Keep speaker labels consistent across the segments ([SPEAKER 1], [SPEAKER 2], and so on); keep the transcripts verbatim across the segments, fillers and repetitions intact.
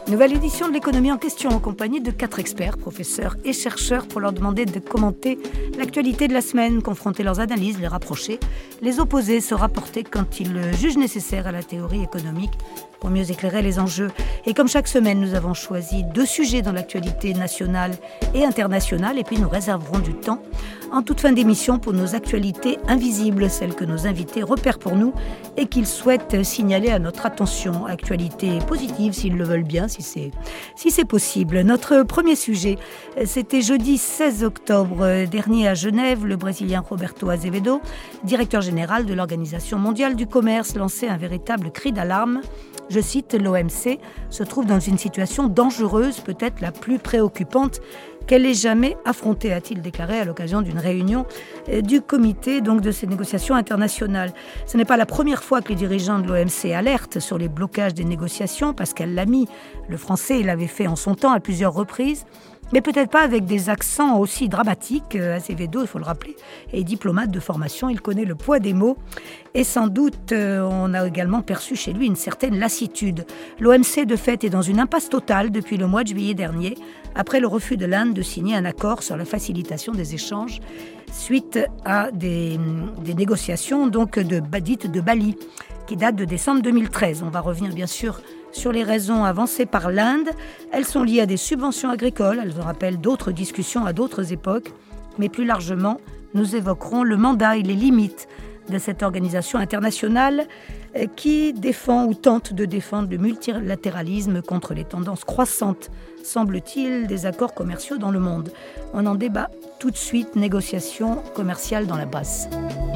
[SPEAKER 1] Nouvelle édition de l'économie en question en compagnie de quatre experts, professeurs et chercheurs pour leur demander de commenter l'actualité de la semaine, confronter leurs analyses, les rapprocher, les opposer, se rapporter quand ils le jugent nécessaire à la théorie économique pour mieux éclairer les enjeux. Et comme chaque semaine, nous avons choisi deux sujets dans l'actualité nationale et internationale et puis nous réserverons du temps en toute fin d'émission pour nos actualités invisibles, celles que nos invités repèrent pour nous et qu'ils souhaitent signaler à notre attention. Actualité positive s'ils le veulent bien, si c'est, si c'est possible. Notre premier sujet, c'était jeudi seize octobre dernier à Genève. Le Brésilien Roberto Azevedo, directeur général de l'Organisation mondiale du commerce, lançait un véritable cri d'alarme. Je cite, l'O M C se trouve dans une situation dangereuse, peut-être la plus préoccupante qu'elle ait jamais affrontée, a-t-il déclaré à l'occasion d'une réunion du comité donc, de ces négociations internationales. Ce n'est pas la première fois que les dirigeants de l'O M C alertent sur les blocages des négociations. Pascal Lamy, le français, il l'avait fait en son temps à plusieurs reprises. Mais peut-être pas avec des accents aussi dramatiques. Azevedo, il faut le rappeler, est diplomate de formation, il connaît le poids des mots. Et sans doute, on a également perçu chez lui une certaine lassitude. L'O M C, de fait, est dans une impasse totale depuis le mois de juillet dernier, après le refus de l'Inde de signer un accord sur la facilitation des échanges suite à des, des négociations donc de, dites de Bali, qui datent de décembre deux mille treize. On va revenir bien sûr sur les raisons avancées par l'Inde. Elles sont liées à des subventions agricoles, elles nous rappellent d'autres discussions à d'autres époques, mais plus largement, nous évoquerons le mandat et les limites de cette organisation internationale qui défend ou tente de défendre le multilatéralisme contre les tendances croissantes, semble-t-il, des accords commerciaux dans le monde. On en débat tout de suite, négociations commerciales dans la basse.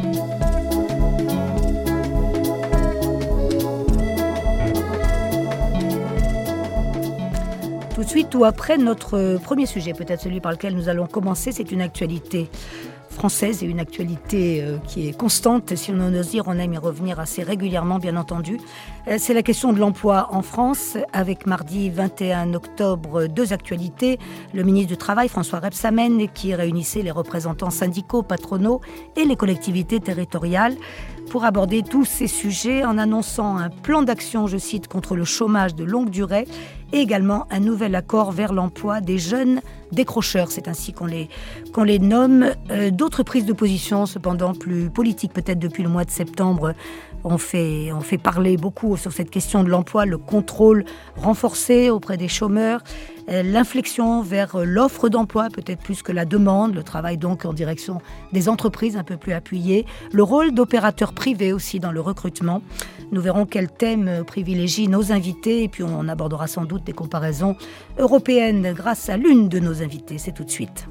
[SPEAKER 1] Tout de suite ou après notre premier sujet, peut-être celui par lequel nous allons commencer, c'est une actualité française et une actualité euh, qui est constante. Si on ose dire, on aime y revenir assez régulièrement, bien entendu. Euh, c'est la question de l'emploi en France, avec mardi vingt et un octobre, deux actualités. Le ministre du Travail, François Rebsamen, qui réunissait les représentants syndicaux, patronaux et les collectivités territoriales pour aborder tous ces sujets en annonçant un plan d'action, je cite, contre le chômage de longue durée et également un nouvel accord vers l'emploi des jeunes décrocheurs. C'est ainsi qu'on les, qu'on les nomme. Euh, d'autres prises de position, cependant plus politiques peut-être depuis le mois de septembre, on fait, on fait parler beaucoup sur cette question de l'emploi, le contrôle renforcé auprès des chômeurs, euh, l'inflexion vers l'offre d'emploi, peut-être plus que la demande, le travail donc en direction des entreprises un peu plus appuyé, le rôle d'opérateurs privés aussi dans le recrutement. Nous verrons quel thème privilégie nos invités et puis on abordera sans doute des comparaisons européennes grâce à l'une de nos invités. C'est tout de suite.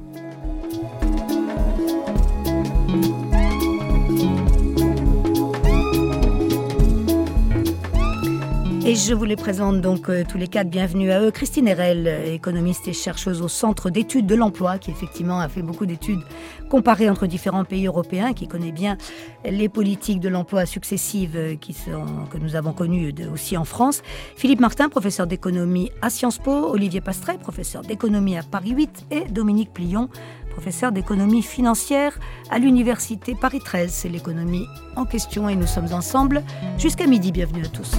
[SPEAKER 1] Et je vous les présente donc euh, tous les quatre, bienvenue à eux. Christine Erel, économiste et chercheuse au Centre d'études de l'emploi, qui effectivement a fait beaucoup d'études comparées entre différents pays européens, qui connaît bien les politiques de l'emploi successives qui sont, que nous avons connues de, aussi en France. Philippe Martin, professeur d'économie à Sciences Po, Olivier Pastret, professeur d'économie à Paris huit et Dominique Plion, professeur d'économie financière à l'université Paris treize. C'est l'économie en question et nous sommes ensemble jusqu'à midi. Bienvenue à tous.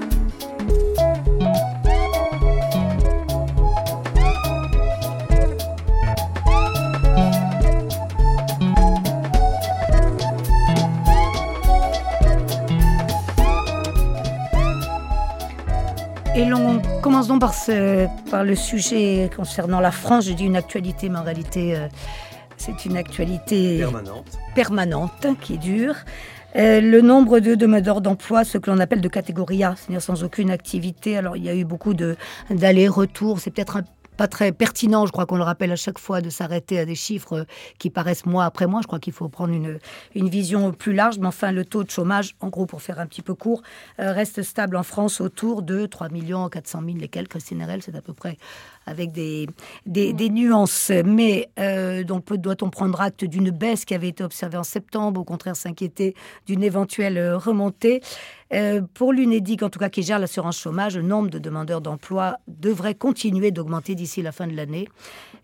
[SPEAKER 1] Et l'on commence donc par, ce, par le sujet concernant la France. Je dis une actualité, mais en réalité, euh, c'est une actualité
[SPEAKER 2] permanente,
[SPEAKER 1] permanente qui dure. Euh, le nombre de demandeurs d'emploi, ce que l'on appelle de catégorie A, c'est-à-dire sans aucune activité. Alors, il y a eu beaucoup de, d'allers-retours. C'est peut-être un pas très pertinent, je crois qu'on le rappelle à chaque fois, de s'arrêter à des chiffres qui paraissent mois après mois. Je crois qu'il faut prendre une, une vision plus large. Mais enfin, le taux de chômage, en gros, pour faire un petit peu court, euh, reste stable en France autour de trois millions quatre cent mille et quelques. Christine Erel, c'est à peu près avec des, des, des nuances. Mais euh, donc, doit-on prendre acte d'une baisse qui avait été observée en septembre, au contraire s'inquiéter d'une éventuelle remontée? Euh, pour l'UNEDIC, en tout cas, qui gère l'assurance chômage, le nombre de demandeurs d'emploi devrait continuer d'augmenter d'ici la fin de l'année.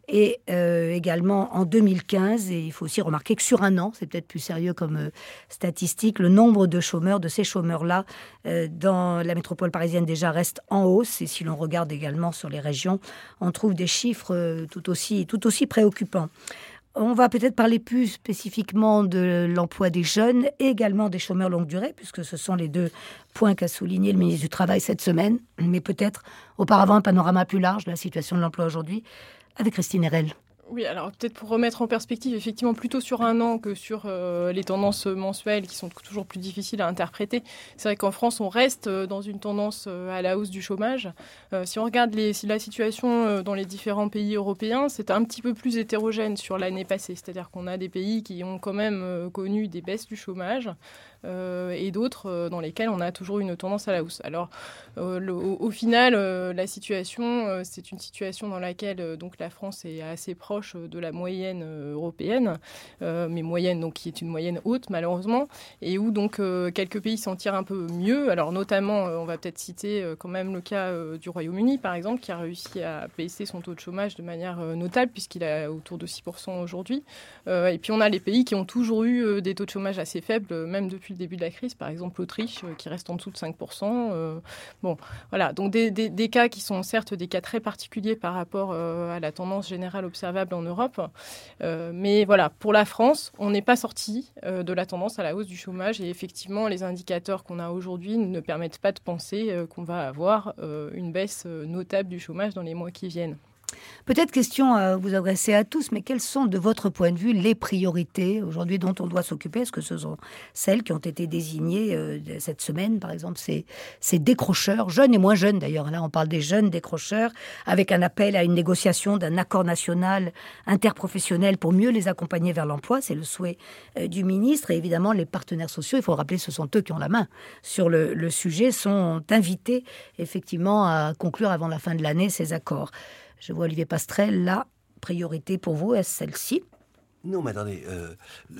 [SPEAKER 1] Et euh, également en deux mille quinze, et il faut aussi remarquer que sur un an, c'est peut-être plus sérieux comme euh, statistique, le nombre de chômeurs, de ces chômeurs-là, euh, dans la métropole parisienne déjà reste en hausse. Et si l'on regarde également sur les régions, on trouve des chiffres euh, tout aussi, tout aussi préoccupants. On va peut-être parler plus spécifiquement de l'emploi des jeunes et également des chômeurs longue durée, puisque ce sont les deux points qu'a souligné le ministre du Travail cette semaine. Mais peut-être auparavant un panorama plus large de la situation de l'emploi aujourd'hui avec Christine Erel.
[SPEAKER 2] Oui, alors peut-être pour remettre en perspective, effectivement, plutôt sur un an que sur euh, les tendances mensuelles qui sont toujours plus difficiles à interpréter. C'est vrai qu'en France, on reste dans une tendance euh, à la hausse du chômage. Euh, si on regarde les, si la situation euh, dans les différents pays européens, c'est un petit peu plus hétérogène sur l'année passée. C'est-à-dire qu'on a des pays qui ont quand même euh, connu des baisses du chômage euh, et d'autres euh, dans lesquels on a toujours une tendance à la hausse. Alors, euh, le, au, au final, euh, la situation, euh, c'est une situation dans laquelle euh, donc la France est assez proche de la moyenne européenne, euh, mais moyenne donc qui est une moyenne haute malheureusement, et où donc euh, quelques pays s'en tirent un peu mieux. Alors notamment, euh, on va peut-être citer euh, quand même le cas euh, du Royaume-Uni par exemple, qui a réussi à baisser son taux de chômage de manière euh, notable puisqu'il est autour de six pour cent aujourd'hui. Euh, et puis on a les pays qui ont toujours eu euh, des taux de chômage assez faibles, euh, même depuis le début de la crise. Par exemple l'Autriche euh, qui reste en dessous de cinq pour cent. Euh, bon, voilà, donc des, des, des cas qui sont certes des cas très particuliers par rapport euh, à la tendance générale observable en Europe. Euh, mais voilà, pour la France, on n'est pas sorti euh, de la tendance à la hausse du chômage et effectivement, les indicateurs qu'on a aujourd'hui ne permettent pas de penser euh, qu'on va avoir euh, une baisse euh, notable du chômage dans les mois qui viennent.
[SPEAKER 1] Peut-être question à vous adresser à tous, mais quelles sont de votre point de vue les priorités aujourd'hui dont on doit s'occuper? Est-ce que ce sont celles qui ont été désignées euh, cette semaine, par exemple, ces, ces décrocheurs, jeunes et moins jeunes d'ailleurs, là on parle des jeunes décrocheurs, avec un appel à une négociation d'un accord national interprofessionnel pour mieux les accompagner vers l'emploi, c'est le souhait euh, du ministre, et évidemment les partenaires sociaux, il faut rappeler ce sont eux qui ont la main sur le, le sujet, sont invités effectivement à conclure avant la fin de l'année ces accords. Je vois Olivier Pastrel, la priorité pour vous, est-ce celle-ci?
[SPEAKER 3] Non, mais attendez, euh,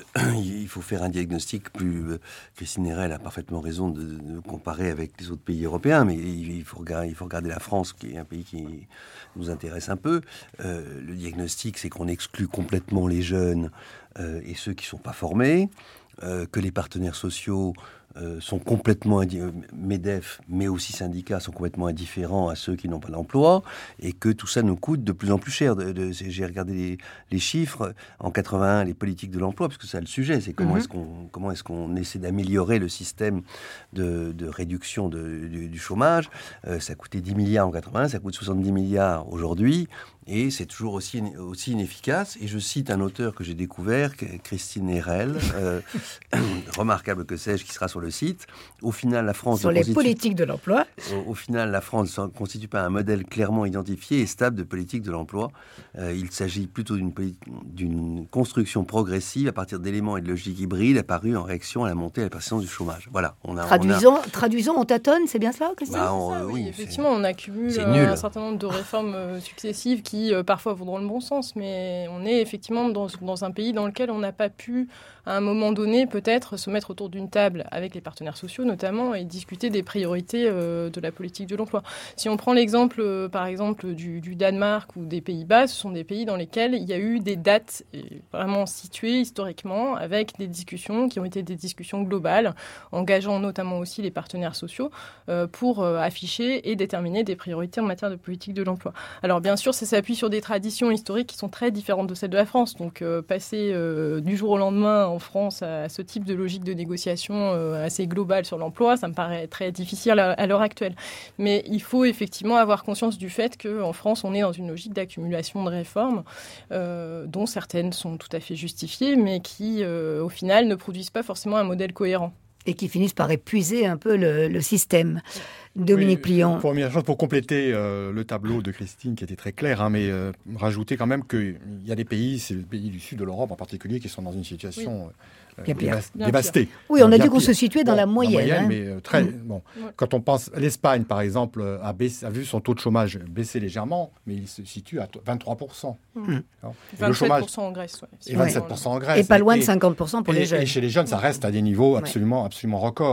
[SPEAKER 3] il faut faire un diagnostic plus... Euh, Christine Erel a parfaitement raison de, de comparer avec les autres pays européens, mais il, il, faut regarder, il faut regarder la France, qui est un pays qui nous intéresse un peu. Euh, le diagnostic, c'est qu'on exclut complètement les jeunes euh, et ceux qui ne sont pas formés, euh, que les partenaires sociaux euh, sont complètement, indi- MEDEF, mais aussi syndicats, sont complètement indifférents à ceux qui n'ont pas d'emploi, et que tout ça nous coûte de plus en plus cher. De, de, j'ai regardé les, les chiffres. En quatre-vingt-un, les politiques de l'emploi, parce que c'est le sujet, c'est comment, mm-hmm. est-ce qu'on, comment est-ce qu'on essaie d'améliorer le système de, de réduction de, du, du chômage. Euh, ça coûtait dix milliards en quatre-vingt-un, ça coûte soixante-dix milliards aujourd'hui. Et c'est toujours aussi, aussi inefficace. Et je cite un auteur que j'ai découvert, Christine Erel, euh, remarquable que sais-je, qui sera sur le site. Au final, la France...
[SPEAKER 1] Sur les constitue, politiques de l'emploi.
[SPEAKER 3] Au, au final, la France ne constitue pas un modèle clairement identifié et stable de politique de l'emploi. Euh, il s'agit plutôt d'une, d'une construction progressive à partir d'éléments et de logiques hybrides apparus en réaction à la montée et à la persistance du chômage. Voilà. On a,
[SPEAKER 1] traduisons,
[SPEAKER 3] on a...
[SPEAKER 1] traduisons, on tâtonne, c'est bien ça, Christine
[SPEAKER 3] bah, on,
[SPEAKER 2] ça, oui,
[SPEAKER 3] oui,
[SPEAKER 2] effectivement, on accumule un certain nombre de réformes euh, successives qui qui euh, parfois vont dans le bon sens, mais on est effectivement dans, dans un pays dans lequel on n'a pas pu, à un moment donné, peut-être se mettre autour d'une table avec les partenaires sociaux notamment et discuter des priorités euh, de la politique de l'emploi. Si on prend l'exemple, euh, par exemple, du, du Danemark ou des Pays-Bas, ce sont des pays dans lesquels il y a eu des dates vraiment situées historiquement avec des discussions qui ont été des discussions globales, engageant notamment aussi les partenaires sociaux euh, pour euh, afficher et déterminer des priorités en matière de politique de l'emploi. Alors bien sûr, ça s'appuie sur des traditions historiques qui sont très différentes de celles de la France. Donc euh, passer euh, du jour au lendemain en France à, à ce type de logique de négociation euh, assez globale sur l'emploi, ça me paraît très difficile à, à l'heure actuelle. Mais il faut effectivement avoir conscience du fait qu'en France, on est dans une logique d'accumulation de réformes euh, dont certaines sont tout à fait justifiées, mais qui, euh, au final, ne produisent pas forcément un modèle cohérent.
[SPEAKER 1] Et qui finissent par épuiser un peu le, le système. Dominique
[SPEAKER 4] oui,
[SPEAKER 1] Plion.
[SPEAKER 4] Première chose, pour compléter euh, le tableau de Christine, qui était très clair, hein, mais euh, rajouter quand même qu'il y a des pays, c'est les pays du sud de l'Europe en particulier, qui sont dans une situation...
[SPEAKER 1] Oui. Bien
[SPEAKER 4] euh, dévast- bien dévastée.
[SPEAKER 1] Pire. Oui, on a
[SPEAKER 4] bien
[SPEAKER 1] dit qu'on
[SPEAKER 4] pire.
[SPEAKER 1] se situait dans
[SPEAKER 4] bon,
[SPEAKER 1] la moyenne.
[SPEAKER 4] La moyenne,
[SPEAKER 1] hein.
[SPEAKER 4] mais euh, très...
[SPEAKER 1] Mmh.
[SPEAKER 4] Bon.
[SPEAKER 2] Ouais.
[SPEAKER 4] Quand on pense... L'Espagne, par exemple, a, baissé, a vu son taux de chômage baisser légèrement, mais il se situe à vingt-trois pour cent.
[SPEAKER 2] Mmh.
[SPEAKER 4] Alors,
[SPEAKER 2] vingt-sept pour cent en Grèce. Ouais.
[SPEAKER 4] Et vingt-sept pour cent en Grèce.
[SPEAKER 1] Et pas loin de
[SPEAKER 4] et,
[SPEAKER 1] cinquante pour cent pour
[SPEAKER 4] et,
[SPEAKER 1] les jeunes.
[SPEAKER 4] Et chez les jeunes, ça reste à des niveaux absolument,
[SPEAKER 1] ouais.
[SPEAKER 4] absolument records.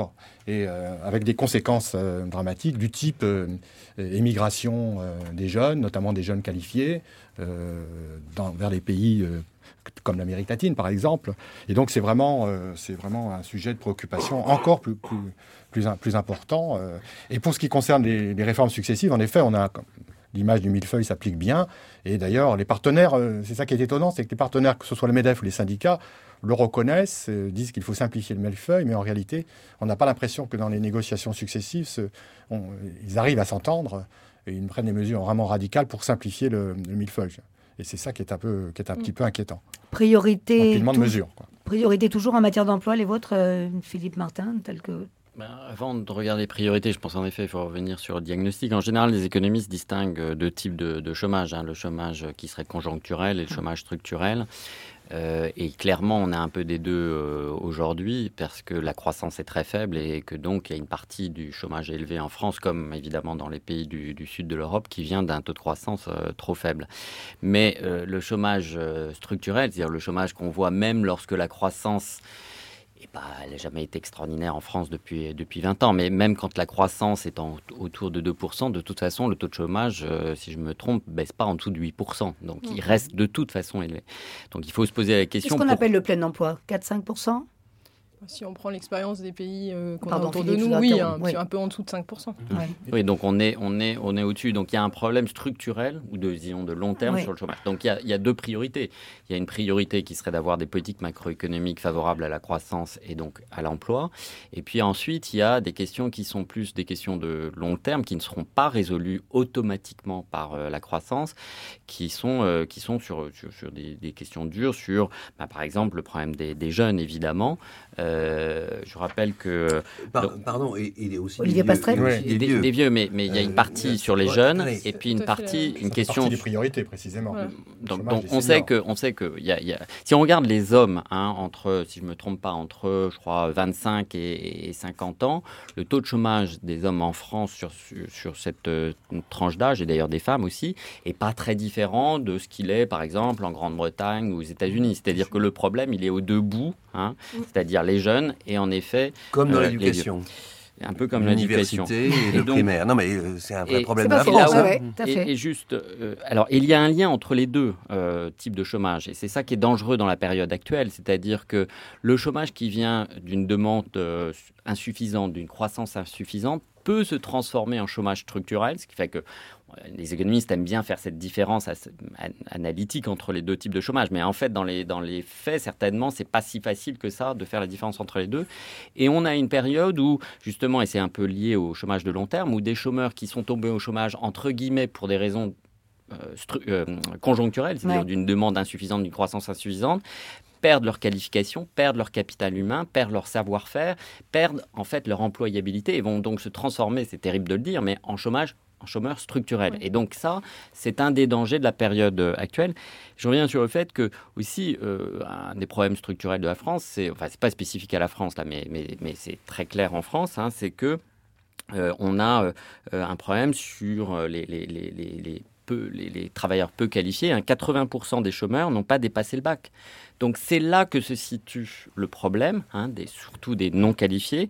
[SPEAKER 4] et euh, avec des conséquences euh, dramatiques du type euh, émigration euh, des jeunes, notamment des jeunes qualifiés, euh, dans, vers les pays euh, comme l'Amérique latine, par exemple. Et donc, c'est vraiment, euh, c'est vraiment un sujet de préoccupation encore plus, plus, plus, plus important. Euh. Et pour ce qui concerne les, les réformes successives, en effet, on a... L'image du millefeuille s'applique bien. Et d'ailleurs, les partenaires, euh, c'est ça qui est étonnant, c'est que les partenaires, que ce soit le MEDEF ou les syndicats, le reconnaissent, euh, disent qu'il faut simplifier le millefeuille, mais en réalité, on n'a pas l'impression que dans les négociations successives, ce, on, ils arrivent à s'entendre et ils prennent des mesures vraiment radicales pour simplifier le, le millefeuille. Et c'est ça qui est un, peu, qui est un mmh. petit peu inquiétant.
[SPEAKER 1] Priorité,
[SPEAKER 4] Empilement de mesures, quoi.
[SPEAKER 1] Priorité toujours en matière d'emploi, les vôtres, euh, Philippe Martin, tel que...
[SPEAKER 5] Ben, avant de regarder les priorités, je pense en effet qu'il faut revenir sur le diagnostic. En général, les économistes distinguent deux types de, de chômage. Hein. Le chômage qui serait conjoncturel et le chômage structurel. Euh, et clairement, on a un peu des deux euh, aujourd'hui parce que la croissance est très faible et que donc il y a une partie du chômage élevé en France, comme évidemment dans les pays du, du sud de l'Europe, qui vient d'un taux de croissance euh, trop faible. Mais euh, le chômage euh, structurel, c'est-à-dire le chômage qu'on voit même lorsque la croissance... Et bah, elle n'a jamais été extraordinaire en France depuis, depuis vingt ans. Mais même quand la croissance est en, autour de deux pour cent, de toute façon, le taux de chômage, euh, si je me trompe, ne baisse pas en dessous de huit pour cent. Donc, mmh. il reste de toute façon élevé. Donc, il faut se poser la question...
[SPEAKER 1] Qu'est-ce qu'on
[SPEAKER 5] pour...
[SPEAKER 1] appelle le plein emploi ? quatre à cinq pour cent ?
[SPEAKER 2] Si on prend l'expérience des pays euh, qu'on
[SPEAKER 1] Pardon,
[SPEAKER 2] a autour
[SPEAKER 1] Philippe,
[SPEAKER 2] de nous, oui, un,
[SPEAKER 1] oui,
[SPEAKER 2] un peu en dessous de cinq pour cent.
[SPEAKER 5] Mmh. Ouais. Oui, donc on est, on est, on est au-dessus. Donc il y a un problème structurel ou de, disons, de long terme oui. sur le chômage. Donc il y, a, il y a deux priorités. Il y a une priorité qui serait d'avoir des politiques macroéconomiques favorables à la croissance et donc à l'emploi. Et puis ensuite, il y a des questions qui sont plus des questions de long terme, qui ne seront pas résolues automatiquement par euh, la croissance, qui sont, euh, qui sont sur, sur, sur des, des questions dures, sur, bah, par exemple, le problème des, des jeunes, évidemment. Euh, je rappelle que...
[SPEAKER 3] Par, donc, pardon, et il est aussi
[SPEAKER 1] Olivier
[SPEAKER 3] des
[SPEAKER 1] Pastrel
[SPEAKER 3] vieux,
[SPEAKER 5] oui. des, des, vieux. des vieux, mais, mais il y a une partie euh, sur les ouais, jeunes ouais, et puis une partie, une question...
[SPEAKER 4] partie des priorités, précisément.
[SPEAKER 5] Ouais. Donc, donc on sait que, on sait que y a, y a... si on regarde les hommes, hein, entre, si je me trompe pas, entre, je crois, vingt-cinq et, et cinquante ans, le taux de chômage des hommes en France sur, sur, sur cette euh, tranche d'âge, et d'ailleurs des femmes aussi, est pas très différent de ce qu'il est, par exemple, en Grande-Bretagne ou aux États-Unis. C'est-à-dire que le problème, il est aux deux bouts, hein, mmh. c'est-à-dire les jeunes et en effet...
[SPEAKER 3] Comme dans
[SPEAKER 5] euh,
[SPEAKER 3] l'éducation.
[SPEAKER 5] Un peu comme l'éducation.
[SPEAKER 3] L'université et, et le donc, primaire. Non, mais euh, c'est un vrai
[SPEAKER 5] et,
[SPEAKER 3] problème de la France.
[SPEAKER 1] Hein. Ouais,
[SPEAKER 5] et, et juste, euh, alors, il y a un lien entre les deux euh, types de chômage. Et c'est ça qui est dangereux dans la période actuelle. C'est-à-dire que le chômage qui vient d'une demande euh, insuffisante, d'une croissance insuffisante, peut se transformer en chômage structurel, ce qui fait que les économistes aiment bien faire cette différence analytique entre les deux types de chômage. Mais en fait, dans les, dans les faits, certainement, c'est pas si facile que ça de faire la différence entre les deux. Et on a une période où, justement, et c'est un peu lié au chômage de long terme, où des chômeurs qui sont tombés au chômage, entre guillemets, pour des raisons euh, stru- euh, conjoncturelles, c'est-à-dire ouais. d'une demande insuffisante, d'une croissance insuffisante, perdent leur qualification, perdent leur capital humain, perdent leur savoir-faire, perdent en fait leur employabilité et vont donc se transformer, c'est terrible de le dire, mais en chômage, en chômeur structurel. Oui. Et donc ça, c'est un des dangers de la période actuelle. Je reviens sur le fait que aussi euh, un des problèmes structurels de la France, c'est, enfin c'est pas spécifique à la France là, mais mais mais c'est très clair en France, hein, c'est que euh, on a euh, un problème sur les les les les, les Peu, les, les travailleurs peu qualifiés, hein, quatre-vingts pour cent des chômeurs n'ont pas dépassé le bac. Donc c'est là que se situe le problème, hein, des, surtout des non qualifiés.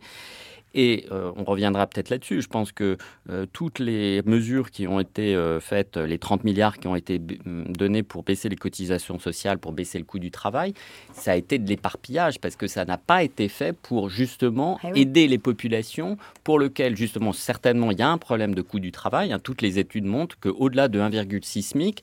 [SPEAKER 5] Et euh, on reviendra peut-être là-dessus. Je pense que euh, toutes les mesures qui ont été euh, faites, les trente milliards qui ont été b- donnés pour baisser les cotisations sociales, pour baisser le coût du travail, ça a été de l'éparpillage parce que ça n'a pas été fait pour justement ah oui. aider les populations pour lesquelles justement certainement il y a un problème de coût du travail. Hein. Toutes les études montrent qu'au-delà de un virgule six SMIC,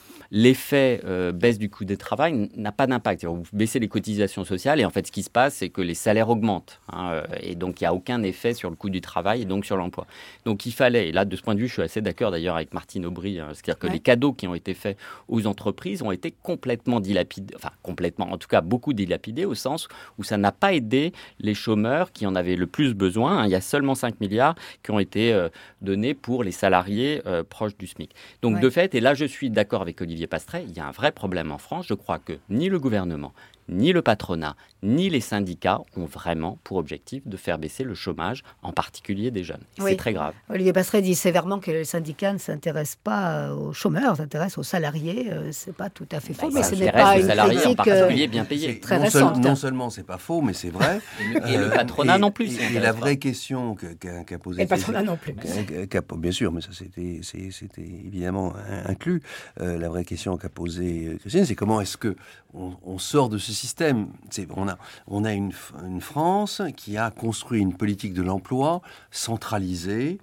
[SPEAKER 5] l'effet euh, baisse du coût du travail n'a pas d'impact. C'est-à-dire, vous baissez les cotisations sociales et en fait, ce qui se passe, c'est que les salaires augmentent. Hein, euh, et donc, il n'y a aucun effet sur le coût du travail et donc sur l'emploi. Donc, il fallait, et là, de ce point de vue, je suis assez d'accord d'ailleurs avec Martine Aubry, hein, c'est-à-dire que ouais. les cadeaux qui ont été faits aux entreprises ont été complètement dilapidés, enfin, complètement, en tout cas, beaucoup dilapidés au sens où ça n'a pas aidé les chômeurs qui en avaient le plus besoin. Hein. Il y a seulement cinq milliards qui ont été euh, donnés pour les salariés euh, proches du SMIC. Donc, ouais. de fait, et là, je suis d'accord avec Olivier Pastrel, il y a un vrai problème en France. Je crois que ni le gouvernement, ni le patronat, ni les syndicats ont vraiment pour objectif de faire baisser le chômage, en particulier des jeunes.
[SPEAKER 1] Oui.
[SPEAKER 5] C'est très grave.
[SPEAKER 1] Olivier Pastret dit sévèrement que les syndicats ne s'intéressent pas aux chômeurs, s'intéressent aux salariés. Euh, c'est pas tout à fait faux,
[SPEAKER 5] Bah,
[SPEAKER 1] mais
[SPEAKER 5] ça
[SPEAKER 1] ce n'est
[SPEAKER 5] s'intéresse
[SPEAKER 1] pas
[SPEAKER 5] aux
[SPEAKER 1] une
[SPEAKER 5] salariés, en
[SPEAKER 1] critique
[SPEAKER 5] particulier
[SPEAKER 1] euh,
[SPEAKER 5] bien payés.
[SPEAKER 3] C'est-
[SPEAKER 1] très
[SPEAKER 3] non, seul-
[SPEAKER 1] récente.
[SPEAKER 3] non seulement c'est pas faux, mais c'est vrai.
[SPEAKER 5] Et le patronat
[SPEAKER 3] et-
[SPEAKER 5] non plus,
[SPEAKER 3] Et,
[SPEAKER 5] s'y
[SPEAKER 3] et
[SPEAKER 5] intéresse
[SPEAKER 3] la
[SPEAKER 5] pas.
[SPEAKER 3] vraie question que- qu'a qu'a posée...
[SPEAKER 1] Et le patronat non plus.
[SPEAKER 3] qu'a- qu'a- bien sûr, mais ça c'était c'est- c'était évidemment in- inclus. Euh, la vraie question qu'a posée euh, Christine, c'est comment est-ce que on, on sort de ce système. C'est- On a, on a une, une France qui a construit une politique de l'emploi centralisée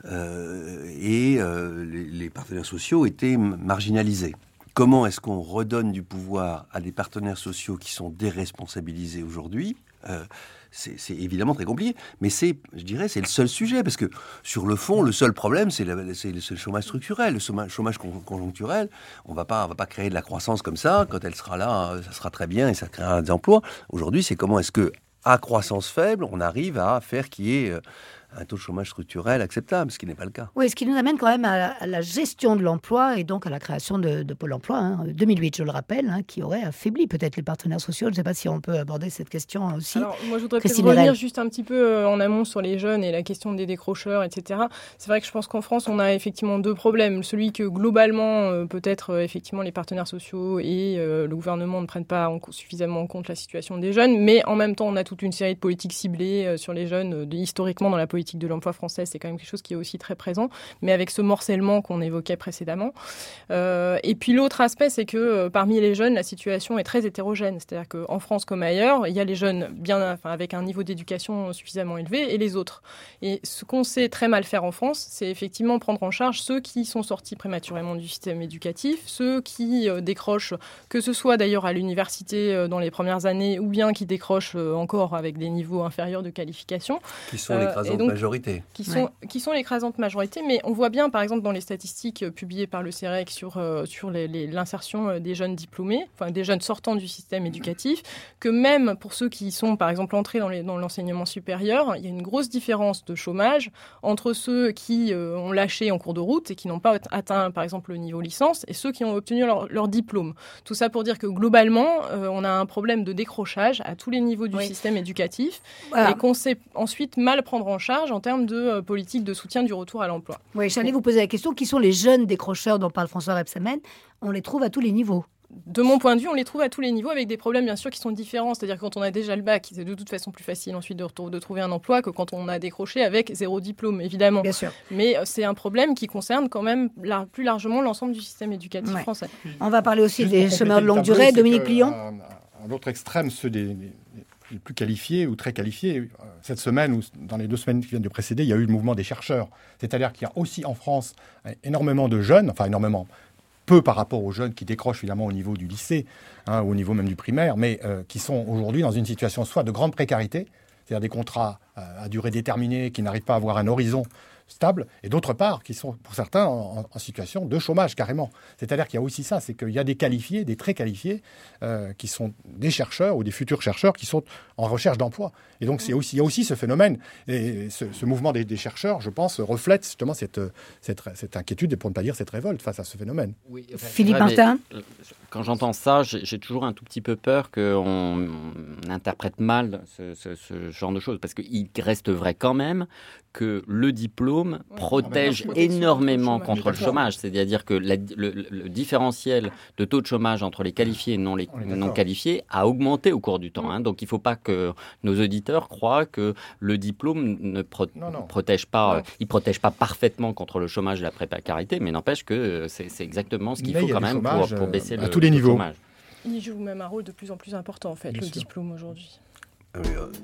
[SPEAKER 3] euh, et euh, les, les partenaires sociaux étaient marginalisés. Comment est-ce qu'on redonne du pouvoir à des partenaires sociaux qui sont déresponsabilisés aujourd'hui ? Euh, c'est, c'est évidemment très compliqué, mais c'est, je dirais, c'est le seul sujet, parce que sur le fond, le seul problème, c'est le, c'est le, c'est le chômage structurel, le chômage, chômage con- conjoncturel. On va pas, on va pas créer de la croissance comme ça. Quand elle sera là, ça sera très bien et ça créera des emplois. Aujourd'hui, c'est comment est-ce que, à croissance faible, on arrive à faire qu'il y ait euh, un taux de chômage structurel acceptable, ce qui n'est pas le cas.
[SPEAKER 1] Oui, ce qui nous amène quand même à la, à la gestion de l'emploi et donc à la création de, de Pôle emploi, hein, deux mille huit, je le rappelle, hein, qui aurait affaibli peut-être les partenaires sociaux. Je ne sais pas si on peut aborder cette question aussi.
[SPEAKER 2] Alors, moi, je voudrais peut-être
[SPEAKER 1] Christine
[SPEAKER 2] revenir
[SPEAKER 1] Hérel.
[SPEAKER 2] juste un petit peu euh, en amont sur les jeunes et la question des décrocheurs, et cetera. C'est vrai que je pense qu'en France, on a effectivement deux problèmes. Celui que globalement, euh, peut-être euh, effectivement les partenaires sociaux et euh, le gouvernement ne prennent pas en, suffisamment en compte la situation des jeunes, mais en même temps, on a toute une série de politiques ciblées euh, sur les jeunes. Euh, de, historiquement, dans la politique de l'emploi française, c'est quand même quelque chose qui est aussi très présent, mais avec ce morcellement qu'on évoquait précédemment. Euh, et puis l'autre aspect, c'est que euh, parmi les jeunes, la situation est très hétérogène. C'est-à-dire qu'en France comme ailleurs, il y a les jeunes bien, enfin, avec un niveau d'éducation suffisamment élevé et les autres. Et ce qu'on sait très mal faire en France, c'est effectivement prendre en charge ceux qui sont sortis prématurément du système éducatif, ceux qui euh, décrochent, que ce soit d'ailleurs à l'université euh, dans les premières années, ou bien qui décrochent euh, encore avec des niveaux inférieurs de qualification.
[SPEAKER 3] Qui sont
[SPEAKER 2] Euh,
[SPEAKER 3] l'écrasante
[SPEAKER 2] et donc,
[SPEAKER 3] majorité.
[SPEAKER 2] Qui sont, qui sont l'écrasante majorité, mais on voit bien, par exemple, dans les statistiques euh, publiées par le C E R E C sur, euh, sur les, les, l'insertion euh, des jeunes diplômés, enfin des jeunes sortant du système éducatif, que même pour ceux qui sont, par exemple, entrés dans, les, dans l'enseignement supérieur, il y a une grosse différence de chômage entre ceux qui euh, ont lâché en cours de route et qui n'ont pas atteint, par exemple, le niveau licence, et ceux qui ont obtenu leur, leur diplôme. Tout ça pour dire que, globalement, euh, on a un problème de décrochage à tous les niveaux du
[SPEAKER 1] oui.
[SPEAKER 2] système éducatif,
[SPEAKER 1] Voilà.
[SPEAKER 2] et qu'on sait ensuite mal prendre en charge en termes de euh, politique de soutien du retour à l'emploi.
[SPEAKER 1] Oui, j'allais vous poser la question, qui sont les jeunes décrocheurs dont parle François Rebsamen ? On les trouve à tous les niveaux.
[SPEAKER 2] De mon point de vue, on les trouve à tous les niveaux avec des problèmes bien sûr qui sont différents. C'est-à-dire que quand on a déjà le bac, c'est de toute façon plus facile ensuite de, retour, de trouver un emploi que quand on a décroché avec zéro diplôme, évidemment.
[SPEAKER 1] Bien sûr.
[SPEAKER 2] Mais euh, c'est un problème qui concerne quand même la, plus largement l'ensemble du système éducatif
[SPEAKER 1] Ouais.
[SPEAKER 2] français.
[SPEAKER 1] On va parler aussi
[SPEAKER 4] Juste
[SPEAKER 1] des
[SPEAKER 4] pour
[SPEAKER 1] chômeurs de
[SPEAKER 4] compléter
[SPEAKER 1] longue
[SPEAKER 4] le tableau,
[SPEAKER 1] durée.
[SPEAKER 4] c'est
[SPEAKER 1] Dominique
[SPEAKER 4] que,
[SPEAKER 1] Plion.
[SPEAKER 4] À, à l'autre extrême, ceux des, des- les plus qualifiés ou très qualifiés. Cette semaine ou dans les deux semaines qui viennent de précéder, il y a eu le mouvement des chercheurs. C'est-à-dire qu'il y a aussi en France énormément de jeunes, enfin énormément, peu par rapport aux jeunes qui décrochent finalement au niveau du lycée, hein, au niveau même du primaire, mais euh, qui sont aujourd'hui dans une situation soit de grande précarité, c'est-à-dire des contrats euh, à durée déterminée qui n'arrivent pas à avoir un horizon stable, et d'autre part, qui sont pour certains en, en situation de chômage carrément. C'est-à-dire qu'il y a aussi ça, c'est qu'il y a des qualifiés, des très qualifiés, euh, qui sont des chercheurs ou des futurs chercheurs qui sont en recherche d'emploi. Et donc c'est aussi, il y a aussi ce phénomène. Et ce, ce mouvement des, des chercheurs, je pense, reflète justement cette, cette, cette inquiétude, et pour ne pas dire cette révolte face à ce phénomène.
[SPEAKER 5] Oui, enfin,
[SPEAKER 1] Philippe
[SPEAKER 5] c'est vrai,
[SPEAKER 1] Martin.
[SPEAKER 5] mais, euh, Quand j'entends ça, j'ai, j'ai toujours un tout petit peu peur qu'on on interprète mal ce, ce, ce genre de choses. Parce qu'il reste vrai quand même que le diplôme
[SPEAKER 2] Ouais,
[SPEAKER 5] protège
[SPEAKER 2] ouais,
[SPEAKER 5] énormément
[SPEAKER 2] ouais,
[SPEAKER 5] contre le chômage. C'est-à-dire que la- le, le- le différentiel de taux de chômage entre les qualifiés et non, les,
[SPEAKER 4] On est
[SPEAKER 5] non
[SPEAKER 4] d'accord.
[SPEAKER 5] qualifiés a augmenté au cours du temps. Hein. Donc il ne faut pas que nos auditeurs croient que le diplôme ne pro-
[SPEAKER 4] Non, non.
[SPEAKER 5] protège pas,
[SPEAKER 2] Ouais.
[SPEAKER 5] euh, il protège pas parfaitement contre le chômage et la précarité, mais n'empêche que euh, c'est, c'est exactement ce qu'il
[SPEAKER 4] Mais
[SPEAKER 5] faut
[SPEAKER 4] il y a
[SPEAKER 5] quand
[SPEAKER 4] du
[SPEAKER 5] même pour,
[SPEAKER 4] chômage,
[SPEAKER 5] pour
[SPEAKER 4] euh,
[SPEAKER 5] baisser
[SPEAKER 4] à
[SPEAKER 5] le,
[SPEAKER 4] tous les
[SPEAKER 5] le
[SPEAKER 4] niveaux.
[SPEAKER 5] chômage.
[SPEAKER 2] Il joue même un rôle de plus en plus important, en fait,
[SPEAKER 4] Bien
[SPEAKER 2] le
[SPEAKER 4] sûr.
[SPEAKER 2] diplôme aujourd'hui.
[SPEAKER 3] Ah, mais, euh,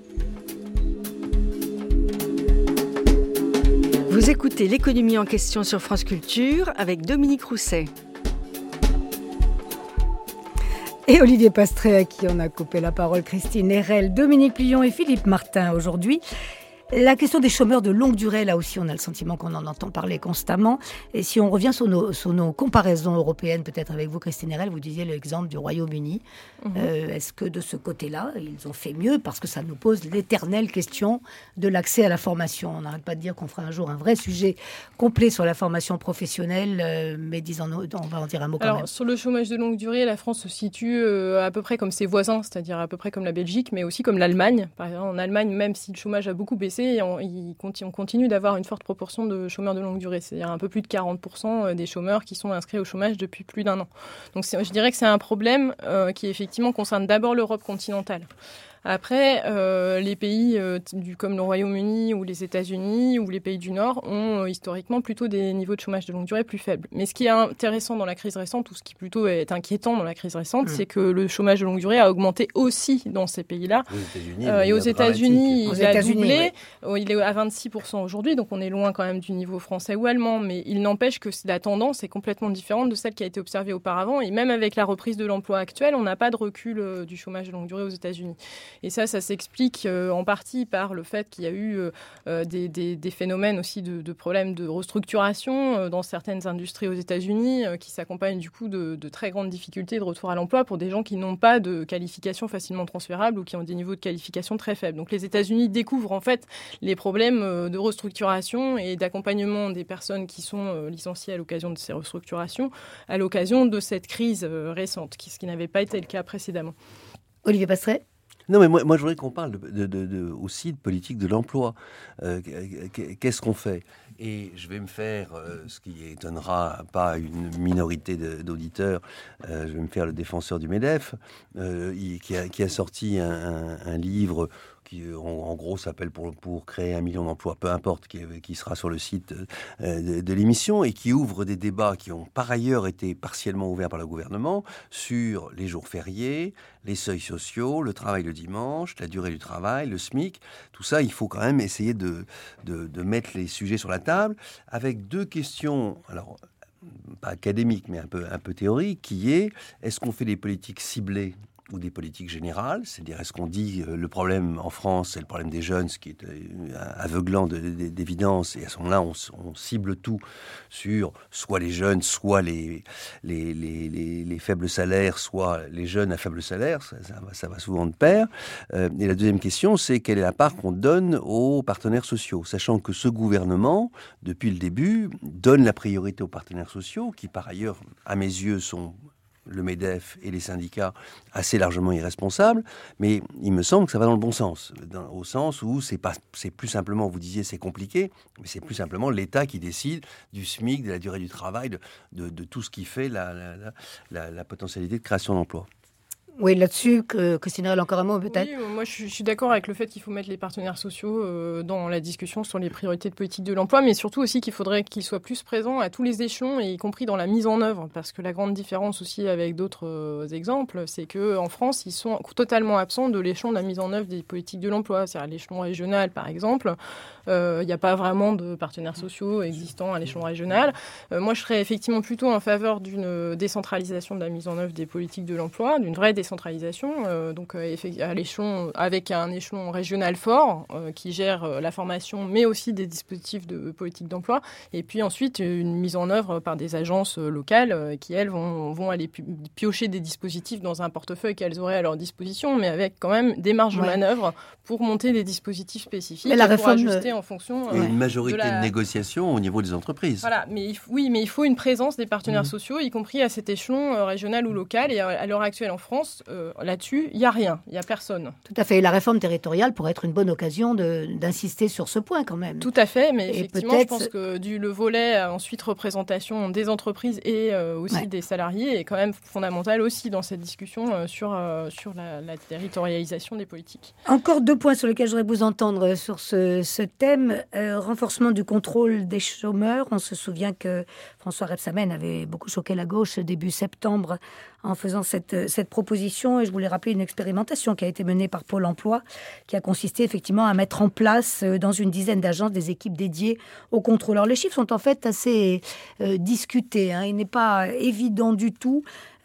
[SPEAKER 6] Vous écoutez l'économie en question sur France Culture avec Dominique Rousset.
[SPEAKER 1] Et Olivier Pastret, à qui on a coupé la parole, Christine Hérel, Dominique Plion et Philippe Martin aujourd'hui. La question des chômeurs de longue durée, là aussi, on a le sentiment qu'on en entend parler constamment. Et si on revient sur nos, sur nos comparaisons européennes, peut-être avec vous, Christine Erel, vous disiez l'exemple du Royaume-Uni. Mmh. Euh, est-ce que de ce côté-là, ils ont fait mieux? Parce que ça nous pose l'éternelle question de l'accès à la formation. On n'arrête pas de dire qu'on fera un jour un vrai sujet complet sur la formation professionnelle, euh, mais disons, on va en dire un mot quand
[SPEAKER 2] Alors,
[SPEAKER 1] même.
[SPEAKER 2] Sur le chômage de longue durée, la France se situe euh, à peu près comme ses voisins, c'est-à-dire à peu près comme la Belgique, mais aussi comme l'Allemagne. Par exemple, en Allemagne, même si le chômage a beaucoup baissé, On, il continue, on continue d'avoir une forte proportion de chômeurs de longue durée, c'est-à-dire un peu plus de quarante pour cent des chômeurs qui sont inscrits au chômage depuis plus d'un an. Donc je dirais que c'est un problème euh, qui effectivement concerne d'abord l'Europe continentale. Après, euh, les pays euh, du, comme le Royaume-Uni ou les États-Unis ou les pays du Nord ont euh, historiquement plutôt des niveaux de chômage de longue durée plus faibles. Mais ce qui est intéressant dans la crise récente, ou ce qui plutôt est inquiétant dans la crise récente, mmh. c'est que le chômage de longue durée a augmenté aussi dans ces pays-là.
[SPEAKER 3] Aux États-Unis,
[SPEAKER 2] euh, et aux États-Unis, il
[SPEAKER 1] aux
[SPEAKER 2] a
[SPEAKER 1] États-Unis,
[SPEAKER 2] doublé.
[SPEAKER 1] Ouais.
[SPEAKER 2] Il est à vingt-six pour cent aujourd'hui, donc on est loin quand même du niveau français ou allemand. Mais il n'empêche que la tendance est complètement différente de celle qui a été observée auparavant. Et même avec la reprise de l'emploi actuel, on n'a pas de recul euh, du chômage de longue durée aux États-Unis. Et ça, ça s'explique explique euh, en partie par le fait qu'il y a eu euh, des, des, des phénomènes aussi de, de problèmes de restructuration euh, dans certaines industries aux États-Unis euh, qui s'accompagnent du coup de, de très grandes difficultés de retour à l'emploi pour des gens qui n'ont pas de qualification facilement transférable ou qui ont des niveaux de qualification très faibles. Donc les États-Unis découvrent en fait les problèmes euh, de restructuration et d'accompagnement des personnes qui sont euh, licenciées à l'occasion de ces restructurations, à l'occasion de cette crise euh, récente, qui, ce qui n'avait pas été le cas précédemment.
[SPEAKER 1] Olivier Passeret.
[SPEAKER 3] Non, mais moi, moi, je voudrais qu'on parle de, de, de, de, aussi de politique de l'emploi. Euh, qu'est-ce qu'on fait? Et je vais me faire, euh, ce qui étonnera pas une minorité de, d'auditeurs, euh, je vais me faire le défenseur du MEDEF, euh, qui, a, qui a sorti un, un, un livre qui, en, en gros, s'appelle pour, pour créer un million d'emplois, peu importe, qui, qui sera sur le site euh, de, de l'émission, et qui ouvre des débats qui ont par ailleurs été partiellement ouverts par le gouvernement sur les jours fériés, les seuils sociaux, le travail le dimanche, la durée du travail, le SMIC. Tout ça, il faut quand même essayer de, de, de mettre les sujets sur la table avec deux questions, alors pas académiques, mais un peu, un peu théoriques, qui est, est-ce qu'on fait des politiques ciblées ou des politiques générales, c'est-à-dire est-ce qu'on dit euh, le problème en France, c'est le problème des jeunes, ce qui est euh, aveuglant de, de, d'évidence, et à ce moment-là, on, on cible tout sur soit les jeunes, soit les, les, les, les, les faibles salaires, soit les jeunes à faible salaire, ça, ça, va, ça va souvent de pair. Euh, et la deuxième question, c'est quelle est la part qu'on donne aux partenaires sociaux, sachant que ce gouvernement, depuis le début, donne la priorité aux partenaires sociaux, qui par ailleurs, à mes yeux, sont le MEDEF et les syndicats assez largement irresponsables, mais il me semble que ça va dans le bon sens, dans, au sens où c'est pas, c'est plus simplement, vous disiez c'est compliqué, mais c'est plus simplement l'État qui décide du SMIC, de la durée du travail, de, de, de tout ce qui fait la, la, la, la potentialité de création d'emplois.
[SPEAKER 1] Oui, là-dessus, que, Christine Erel, encore un mot peut-être.
[SPEAKER 2] Oui, moi je suis, je suis d'accord avec le fait qu'il faut mettre les partenaires sociaux euh, dans la discussion sur les priorités de politique de l'emploi, mais surtout aussi qu'il faudrait qu'ils soient plus présents à tous les échelons, et y compris dans la mise en œuvre, parce que la grande différence aussi avec d'autres euh, exemples, c'est qu'en France, ils sont totalement absents de l'échelon de la mise en œuvre des politiques de l'emploi. C'est-à-dire à l'échelon régional, par exemple, il euh, n'y a pas vraiment de partenaires sociaux existants à l'échelon régional. Euh, moi, je serais effectivement plutôt en faveur d'une décentralisation de la mise en œuvre des politiques de l'emploi, d'une vraie décentralisation centralisation, euh, donc euh, à l'échelon, avec un échelon régional fort euh, qui gère euh, la formation, mais aussi des dispositifs de politique d'emploi, et puis ensuite une mise en œuvre par des agences euh, locales euh, qui, elles, vont, vont aller piocher des dispositifs dans un portefeuille qu'elles auraient à leur disposition, mais avec quand même des marges ouais. de manœuvre pour monter des dispositifs spécifiques,
[SPEAKER 1] la
[SPEAKER 2] et
[SPEAKER 1] réforme,
[SPEAKER 2] pour ajuster en fonction...
[SPEAKER 3] Et
[SPEAKER 2] euh,
[SPEAKER 3] une majorité
[SPEAKER 2] de, la...
[SPEAKER 3] de négociation au niveau des entreprises.
[SPEAKER 2] Voilà, mais il faut, oui, mais il faut une présence des partenaires mmh. sociaux, y compris à cet échelon euh, régional ou local, et à, à l'heure actuelle en France, Euh, là-dessus, il n'y a rien, il n'y a personne.
[SPEAKER 1] Tout à fait. Et la réforme territoriale pourrait être une bonne occasion de, d'insister sur ce point quand même.
[SPEAKER 2] Tout à fait, mais
[SPEAKER 1] et
[SPEAKER 2] effectivement, je pense que du, le volet euh, ensuite représentation des entreprises et euh, aussi ouais. des salariés est quand même fondamental aussi dans cette discussion euh, sur, euh, sur la, la territorialisation des politiques.
[SPEAKER 1] Encore deux points sur lesquels je voudrais vous entendre sur ce, ce thème. Euh, renforcement du contrôle des chômeurs. On se souvient que François Rebsamen avait beaucoup choqué la gauche début septembre en faisant cette, cette proposition. Et je voulais rappeler une expérimentation qui a été menée par Pôle emploi, qui a consisté effectivement à mettre en place dans une dizaine d'agences des équipes dédiées au contrôle. Alors les chiffres sont en fait assez euh, discutés. Hein. Il n'est pas évident du tout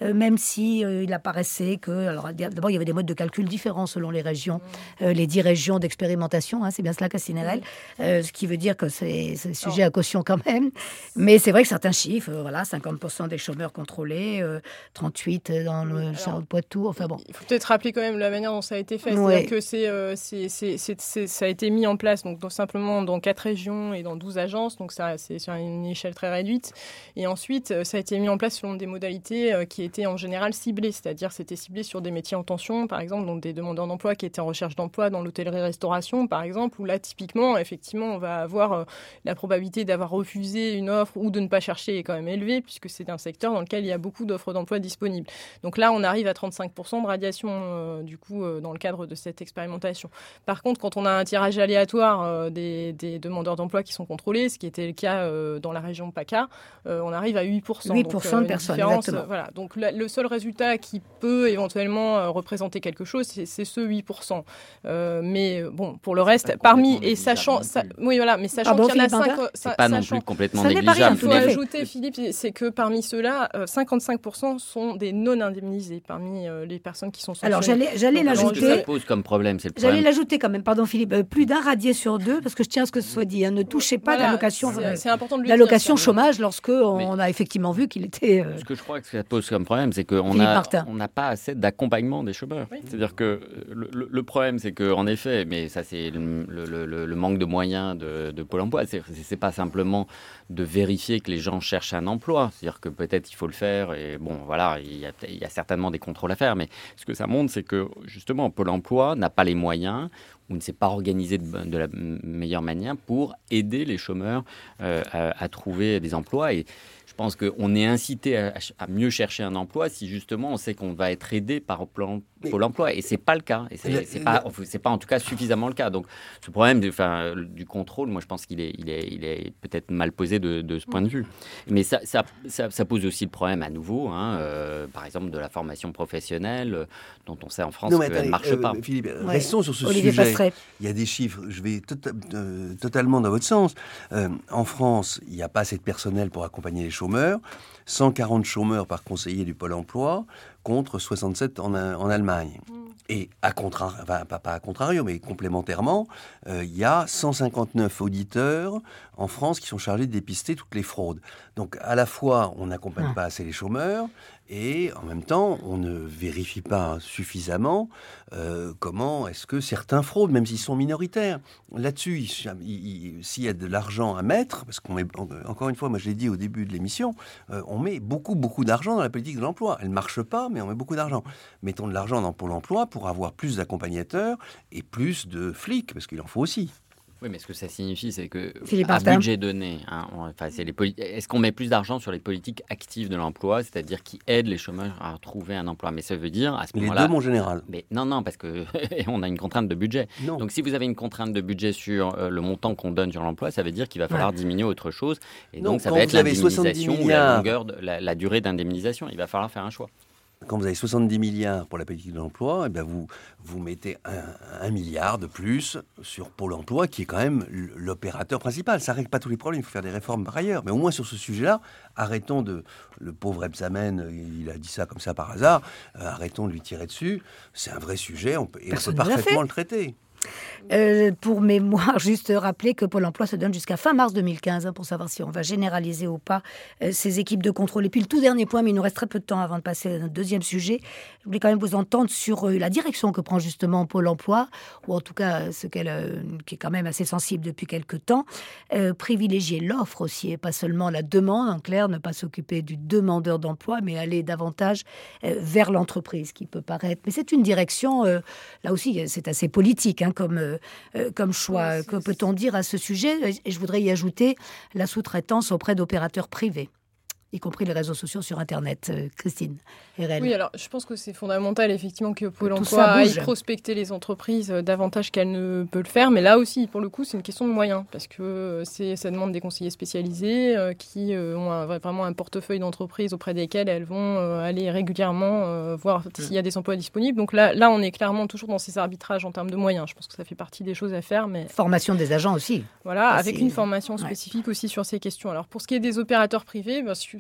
[SPEAKER 1] euh, même si euh, il apparaissait que, alors d'abord il y avait des modes de calcul différents selon les régions, euh, les dix régions d'expérimentation, hein, c'est bien cela, Christine Erel, euh, ce qui veut dire que c'est, c'est sujet à caution quand même. Mais c'est vrai que certains chiffres, euh, voilà, cinquante pour cent des chômeurs contrôlés, euh, trente-huit dans le Charles-Poitou, enfin bon.
[SPEAKER 2] Il faut peut-être rappeler quand même la manière dont ça a été fait,
[SPEAKER 1] Ouais.
[SPEAKER 2] c'est-à-dire que c'est, euh, c'est, c'est, c'est, c'est, ça a été mis en place donc, donc simplement dans quatre régions et dans douze agences, donc ça c'est sur une échelle très réduite. Et ensuite, ça a été mis en place selon des modalités euh, qui étaient en général ciblées, c'est-à-dire c'était ciblé sur des métiers en tension, par exemple, donc des demandeurs d'emploi qui étaient en recherche d'emploi dans l'hôtellerie-restauration, par exemple, où là, typiquement, effectivement, on va avoir euh, la probabilité d'avoir refusé une offre ou de ne pas chercher est quand même élevée, puisque c'est un secteur dans lequel il y a beaucoup d'offres d'emploi disponibles. Donc là, on arrive à trente-cinq pour cent de radiation, euh, du coup, euh, dans le cadre de cette expérimentation. Par contre, quand on a un tirage aléatoire euh, des, des demandeurs d'emploi qui sont contrôlés, ce qui était le cas euh, dans la région PACA, euh, on arrive à huit pour cent.
[SPEAKER 1] huit pour cent
[SPEAKER 2] donc,
[SPEAKER 1] de
[SPEAKER 2] euh,
[SPEAKER 1] personnes,
[SPEAKER 2] différence,
[SPEAKER 1] exactement.
[SPEAKER 2] euh, voilà. Donc la, le seul résultat qui peut éventuellement euh, représenter quelque chose, c'est, c'est ce huit pour cent. Euh, mais bon, pour le reste, parmi et sachant, sa, oui voilà, mais sachant
[SPEAKER 1] Pardon,
[SPEAKER 2] qu'il y en a
[SPEAKER 1] Philippe
[SPEAKER 2] cinq,
[SPEAKER 1] Inter
[SPEAKER 5] C'est pas non
[SPEAKER 2] sachant,
[SPEAKER 5] plus complètement
[SPEAKER 1] ça n'est pas
[SPEAKER 5] négligeable.
[SPEAKER 1] rien,
[SPEAKER 2] il faut
[SPEAKER 1] tout à fait.
[SPEAKER 2] ajouter, Philippe, c'est que parmi ceux-là, euh, cinquante-cinq pour cent sont des non indemnisés parmi euh, les personnes qui sont sanctionnées.
[SPEAKER 1] Alors j'allais, j'allais
[SPEAKER 2] Donc,
[SPEAKER 5] Ce que ça
[SPEAKER 1] l'ajouter.
[SPEAKER 5] pose comme problème, c'est le
[SPEAKER 1] J'allais
[SPEAKER 5] problème.
[SPEAKER 1] l'ajouter quand même, pardon Philippe, euh, plus d'un radié sur deux, parce que je tiens à ce que ce soit dit, hein, ne touchez pas
[SPEAKER 2] Voilà,
[SPEAKER 1] d'allocation,
[SPEAKER 2] c'est,
[SPEAKER 1] euh,
[SPEAKER 2] c'est important de le
[SPEAKER 1] d'allocation
[SPEAKER 2] dire, ça.
[SPEAKER 1] chômage lorsque on a effectivement vu qu'il était... euh,
[SPEAKER 5] Ce que je crois que ça pose comme problème, c'est qu'on
[SPEAKER 1] Philippe
[SPEAKER 5] a,
[SPEAKER 1] Martin.
[SPEAKER 5] on n'a pas assez d'accompagnement des chômeurs.
[SPEAKER 2] Oui.
[SPEAKER 5] C'est-à-dire que le, le- le problème, c'est qu'en effet, mais ça c'est le, le- le- le manque de moyens de, de Pôle emploi, c'est, c'est pas simplement de vérifier que les gens cherchent un emploi. C'est-à-dire que peut-être il faut le faire et bon, voilà, il y a, il y a certainement des contrôles à faire. Mais ce que ça montre, c'est que justement, Pôle emploi n'a pas les moyens ou ne s'est pas organisé de, de la meilleure manière pour aider les chômeurs euh, à, à trouver des emplois. Et je pense qu'on est incité à, à mieux chercher un emploi si justement on sait qu'on va être aidé par Pôle emploi. Et c'est pas le cas. Et c'est,
[SPEAKER 3] Le-
[SPEAKER 5] c'est pas, c'est pas en tout cas suffisamment le cas. Donc ce problème de, enfin, du contrôle, moi je pense qu'il est, il est, il est peut-être mal posé de, de ce point de vue. Mais ça, ça, ça, ça pose aussi le problème à nouveau, hein, euh, par exemple de la formation professionnelle, euh, dont on sait en France
[SPEAKER 3] Non, mais
[SPEAKER 5] qu'elle
[SPEAKER 3] attendez,
[SPEAKER 5] ne marche
[SPEAKER 3] euh,
[SPEAKER 5] pas.
[SPEAKER 3] Philippe,
[SPEAKER 1] Ouais.
[SPEAKER 3] restons sur ce
[SPEAKER 1] Olivier
[SPEAKER 3] sujet.
[SPEAKER 1] Passeret.
[SPEAKER 3] Il y a des chiffres, je vais tota- euh, totalement dans votre sens. Euh, en France, il n'y a pas assez de personnel pour accompagner les chômeurs. cent quarante chômeurs par conseiller du Pôle emploi contre soixante-sept en, en Allemagne. Et à contrario, enfin, pas, pas à contrario, mais complémentairement, euh, il y a cent cinquante-neuf auditeurs en France qui sont chargés de dépister toutes les fraudes. Donc à la fois, on n'accompagne
[SPEAKER 1] Ah.
[SPEAKER 3] pas assez les chômeurs et en même temps, on ne vérifie pas suffisamment euh, comment est-ce que certains fraudent, même s'ils sont minoritaires. Là-dessus, il- il- il- s'il y a de l'argent à mettre, parce qu'on met, en- encore une fois, moi je l'ai dit au début de l'émission, euh, on met beaucoup, beaucoup d'argent dans la politique de l'emploi. Elle ne marche pas, mais on met beaucoup d'argent. Mettons de l'argent dans Pôle emploi pour avoir plus d'accompagnateurs et plus de flics, parce qu'il en faut aussi.
[SPEAKER 5] Oui, mais ce que ça signifie, c'est que
[SPEAKER 1] Philippe
[SPEAKER 5] à
[SPEAKER 1] Martin.
[SPEAKER 5] budget donné, hein, on- enfin, c'est les poli- est-ce qu'on met plus d'argent sur les politiques actives de l'emploi, c'est-à-dire qui aident les chômeurs à trouver un emploi? Mais ça veut dire à ce
[SPEAKER 3] Mais les
[SPEAKER 5] moment-là.
[SPEAKER 3] deux, mon général.
[SPEAKER 5] Mais non, non, parce que on a une contrainte de budget.
[SPEAKER 3] Non.
[SPEAKER 5] Donc, si vous avez une contrainte de budget sur euh, le montant qu'on donne sur l'emploi, ça veut dire qu'il va falloir diminuer autre chose. Et
[SPEAKER 3] Non,
[SPEAKER 5] donc, ça
[SPEAKER 3] quand
[SPEAKER 5] va être
[SPEAKER 3] vous avez soixante-dix
[SPEAKER 5] l'indemnisation ou la
[SPEAKER 3] milliards.
[SPEAKER 5] longueur, de, la, la durée d'indemnisation. Il va falloir faire un choix.
[SPEAKER 3] Quand vous avez soixante-dix milliards pour la politique de l'emploi, eh bien vous, vous mettez un, un milliard de plus sur Pôle emploi, qui est quand même l'opérateur principal. Ça ne règle pas tous les problèmes, il faut faire des réformes par ailleurs. Mais au moins sur ce sujet-là, arrêtons de... Le pauvre Ebsamen, il a dit ça comme ça par hasard, euh, arrêtons de lui tirer dessus. C'est un vrai sujet, on peut, et on peut
[SPEAKER 1] Personne ne l'a
[SPEAKER 3] parfaitement
[SPEAKER 1] fait.
[SPEAKER 3] le traiter.
[SPEAKER 1] Euh, pour mémoire, juste rappeler que Pôle emploi se donne jusqu'à fin mars deux mille quinze hein, pour savoir si on va généraliser ou pas euh, ces équipes de contrôle. Et puis le tout dernier point, mais il nous reste très peu de temps avant de passer à notre deuxième sujet. Je voulais quand même vous entendre sur euh, la direction que prend justement Pôle emploi, ou en tout cas euh, ce qu'elle, euh, qui est quand même assez sensible depuis quelques temps. Euh, privilégier l'offre aussi, et pas seulement la demande. En clair, ne pas s'occuper du demandeur d'emploi, mais aller davantage euh, vers l'entreprise, qui peut paraître. Mais c'est une direction, euh, là aussi, c'est assez politique, hein, comme, euh, euh, comme choix.
[SPEAKER 2] Oui,
[SPEAKER 1] que
[SPEAKER 2] c'est-
[SPEAKER 1] peut-on dire à ce sujet? Et je voudrais y ajouter la sous-traitance auprès d'opérateurs privés, y compris les réseaux sociaux sur Internet. Euh, Christine Erel.
[SPEAKER 2] Oui, alors je pense que c'est fondamental effectivement que Pôle
[SPEAKER 1] Tout
[SPEAKER 2] emploi
[SPEAKER 1] ça
[SPEAKER 2] aille
[SPEAKER 1] bouge.
[SPEAKER 2] prospecter les entreprises euh, davantage qu'elle ne peut le faire. Mais là aussi, pour le coup, c'est une question de moyens parce que euh, c'est, ça demande des conseillers spécialisés euh, qui euh, ont un- vraiment un portefeuille d'entreprises auprès desquelles elles vont euh, aller régulièrement euh, voir s'il y a des emplois disponibles. Donc là, là, on est clairement toujours dans ces arbitrages en termes de moyens. Je pense que ça fait partie des choses à faire, mais
[SPEAKER 1] Formation des agents aussi.
[SPEAKER 2] voilà,
[SPEAKER 1] Ça,
[SPEAKER 2] avec
[SPEAKER 1] c'est-
[SPEAKER 2] une formation
[SPEAKER 1] ouais.
[SPEAKER 2] spécifique aussi sur ces questions. Alors pour ce qui est des opérateurs privés, ben, su-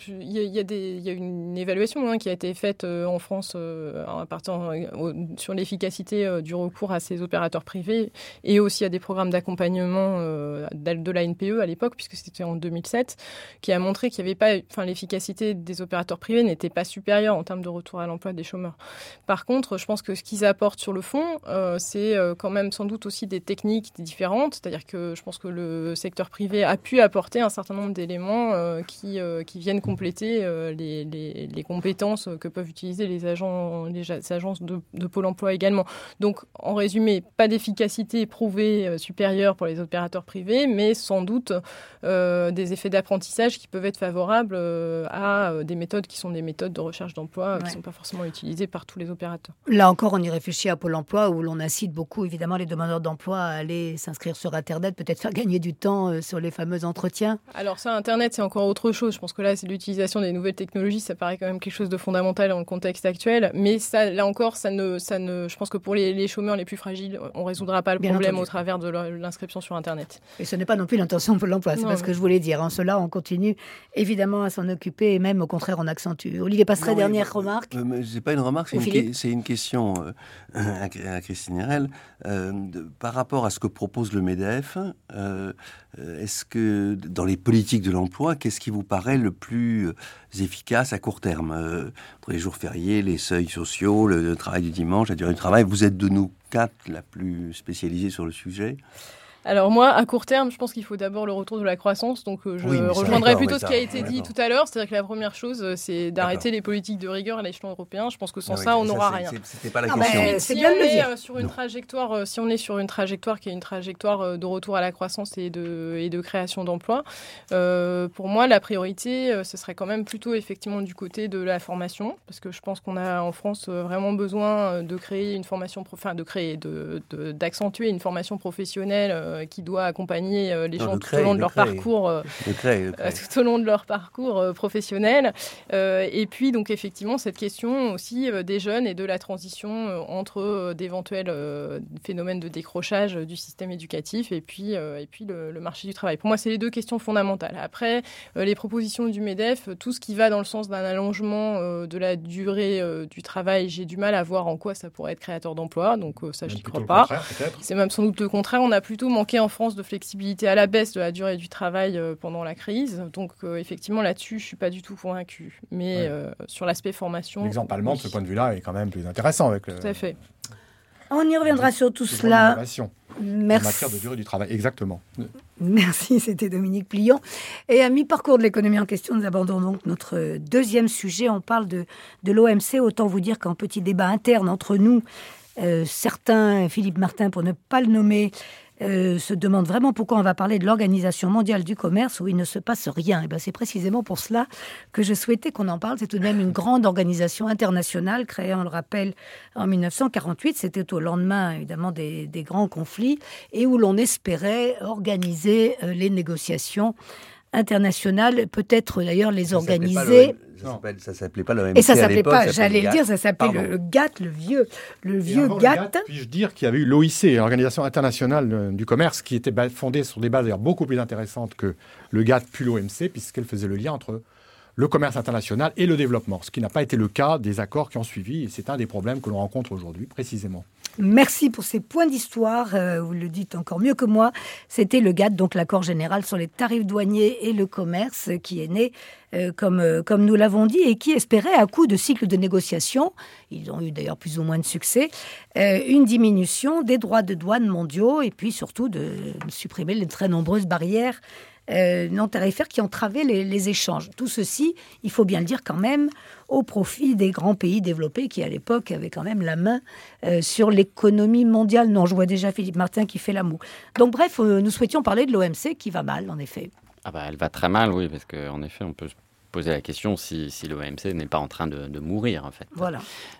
[SPEAKER 2] il y a, il y a des, il y a une évaluation hein, qui a été faite euh, en France euh, à partir, euh, sur l'efficacité euh, du recours à ces opérateurs privés et aussi à des programmes d'accompagnement euh, de la N P E à l'époque, puisque c'était en deux mille sept, qui a montré qu'il y avait pas, enfin, l'efficacité des opérateurs privés n'était pas supérieure en termes de retour à l'emploi des chômeurs. Par contre, je pense que ce qu'ils apportent sur le fond, euh, c'est euh, quand même sans doute aussi des techniques différentes, c'est-à-dire que je pense que le secteur privé a pu apporter un certain nombre d'éléments euh, qui, euh, qui viennent compléter euh, les, les, les compétences que peuvent utiliser les, agents, les agences de, de Pôle emploi également. Donc, en résumé, pas d'efficacité prouvée euh, supérieure pour les opérateurs privés, mais sans doute euh, des effets d'apprentissage qui peuvent être favorables euh, à euh, des méthodes qui sont des méthodes de recherche d'emploi euh, ouais. qui ne sont pas forcément utilisées par tous les opérateurs.
[SPEAKER 1] Là encore, on y réfléchit à Pôle emploi, où l'on incite beaucoup, évidemment, les demandeurs d'emploi à aller s'inscrire sur Internet, peut-être faire gagner du temps euh, sur les fameux entretiens.
[SPEAKER 2] Alors ça, Internet, c'est encore autre chose. Je pense que là, c'est l'utilisation des nouvelles technologies. Ça paraît quand même quelque chose de fondamental dans le contexte actuel. Mais ça, là encore, ça ne, ça ne, je pense que pour les, les chômeurs les plus fragiles, on ne résoudra pas le Bien problème entendu. Au travers de l'inscription sur Internet.
[SPEAKER 1] Et ce n'est pas non plus l'intention de Pôle emploi. C'est non, pas ce que je voulais dire. En cela, on continue évidemment à s'en occuper et même au contraire, on accentue. Olivier Passeret, dernière
[SPEAKER 3] oui,
[SPEAKER 1] remarque.
[SPEAKER 3] Euh, c'est pas une remarque, c'est, une, que, c'est une question euh, à, à Christine Erel. Euh, de, par rapport à ce que propose le MEDEF, euh, est-ce que dans les politiques de l'emploi, qu'est-ce qui vous paraît le plus efficace à court terme euh, pour les jours fériés, les seuils sociaux, le, le travail du dimanche, la durée du travail? Vous êtes de nous quatre la plus spécialisée sur le sujet.
[SPEAKER 2] Alors moi, à court terme, je pense qu'il faut d'abord le retour de la croissance. Donc euh, je oui, rejoindrai plutôt ce qui a été dit tout à l'heure. C'est-à-dire que la première chose, c'est d'arrêter d'accord. les politiques de rigueur à l'échelon européen. Je pense que sans non, ça, on n'aura rien.
[SPEAKER 3] C'est, c'était pas la
[SPEAKER 1] ah
[SPEAKER 3] question.
[SPEAKER 1] Ben, c'est si bien de le dire.
[SPEAKER 2] Euh, sur une trajectoire, euh, si on est sur une trajectoire qui est une trajectoire euh, de retour à la croissance et de, et de création d'emplois, euh, pour moi, la priorité, euh, ce serait quand même plutôt effectivement du côté de la formation. Parce que je pense qu'on a en France euh, vraiment besoin de créer une formation, enfin de créer, de, de, d'accentuer une formation professionnelle euh, qui doit accompagner les gens non, tout au long de leur
[SPEAKER 3] créer.
[SPEAKER 2] parcours, euh,
[SPEAKER 3] le créer, le créer.
[SPEAKER 2] Euh, tout au long de leur parcours euh, professionnel. Euh, et puis donc effectivement cette question aussi euh, des jeunes et de la transition euh, entre euh, d'éventuels euh, phénomènes de décrochage euh, du système éducatif et puis euh, et puis le, le marché du travail. Pour moi, c'est les deux questions fondamentales. Après, euh, les propositions du MEDEF, tout ce qui va dans le sens d'un allongement euh, de la durée euh, du travail, j'ai du mal à voir en quoi ça pourrait être créateur d'emploi. Donc euh, ça, je n'y crois pas. C'est même sans doute le contraire. On a plutôt manqué en France de flexibilité à la baisse de la durée du travail euh, pendant la crise. Donc, euh, effectivement, là-dessus, je ne suis pas du tout convaincue. Mais ouais. euh, sur l'aspect formation...
[SPEAKER 4] L'exemple allemand, oui. de ce point de vue-là, est quand même plus intéressant. Avec le...
[SPEAKER 2] Tout à fait.
[SPEAKER 1] On y reviendra sur tout cela.
[SPEAKER 4] Merci.
[SPEAKER 1] En
[SPEAKER 4] matière de durée du travail, exactement.
[SPEAKER 1] Merci, c'était Dominique Plion. Et à mi-parcours de l'économie en question, nous abordons donc notre deuxième sujet. On parle de, de l'O M C. Autant vous dire qu'en petit débat interne entre nous, euh, certains, Philippe Martin pour ne pas le nommer, Euh, se demande vraiment pourquoi on va parler de l'Organisation mondiale du commerce où il ne se passe rien. Et ben c'est précisément pour cela que je souhaitais qu'on en parle. C'est tout de même une grande organisation internationale créée, on le rappelle, en dix-neuf cent quarante-huit. C'était au lendemain, évidemment, des, des grands conflits et où l'on espérait organiser euh, les négociations internationales, peut-être d'ailleurs les ça organiser...
[SPEAKER 3] Ça ne s'appelait pas l'O M C.
[SPEAKER 1] Et ça
[SPEAKER 3] ne
[SPEAKER 1] s'appelait pas,
[SPEAKER 3] ça
[SPEAKER 1] j'allais le dire, ça s'appelait
[SPEAKER 4] Pardon.
[SPEAKER 1] le G A T T, le vieux, le vieux G A T T.
[SPEAKER 4] Puis-je dire qu'il y avait eu l'O I C, l'Organisation internationale du commerce, qui était fondée sur des bases d'ailleurs beaucoup plus intéressantes que le G A T T puis l'O M C, puisqu'elle faisait le lien entre le commerce international et le développement, ce qui n'a pas été le cas des accords qui ont suivi, et c'est un des problèmes que l'on rencontre aujourd'hui, précisément.
[SPEAKER 1] Merci pour ces points d'histoire, euh, vous le dites encore mieux que moi. C'était le G A T T, donc l'accord général sur les tarifs douaniers et le commerce, qui est né, euh, comme, euh, comme nous l'avons dit, et qui espérait, à coup de cycle de négociation, ils ont eu d'ailleurs plus ou moins de succès, euh, une diminution des droits de douane mondiaux, et puis surtout de supprimer les très nombreuses barrières Euh, non tarifaires qui entravaient les, les échanges. Tout ceci, il faut bien le dire quand même, au profit des grands pays développés qui, à l'époque, avaient quand même la main euh, sur l'économie mondiale. Non, je vois déjà Philippe Martin qui fait la moue. Donc bref, euh, nous souhaitions parler de l'O M C qui va mal, en effet.
[SPEAKER 5] Ah bah, elle va très mal, oui, parce qu'en effet, on peut se poser la question si, si l'O M C n'est pas en train de, de mourir, en fait.
[SPEAKER 1] Voilà.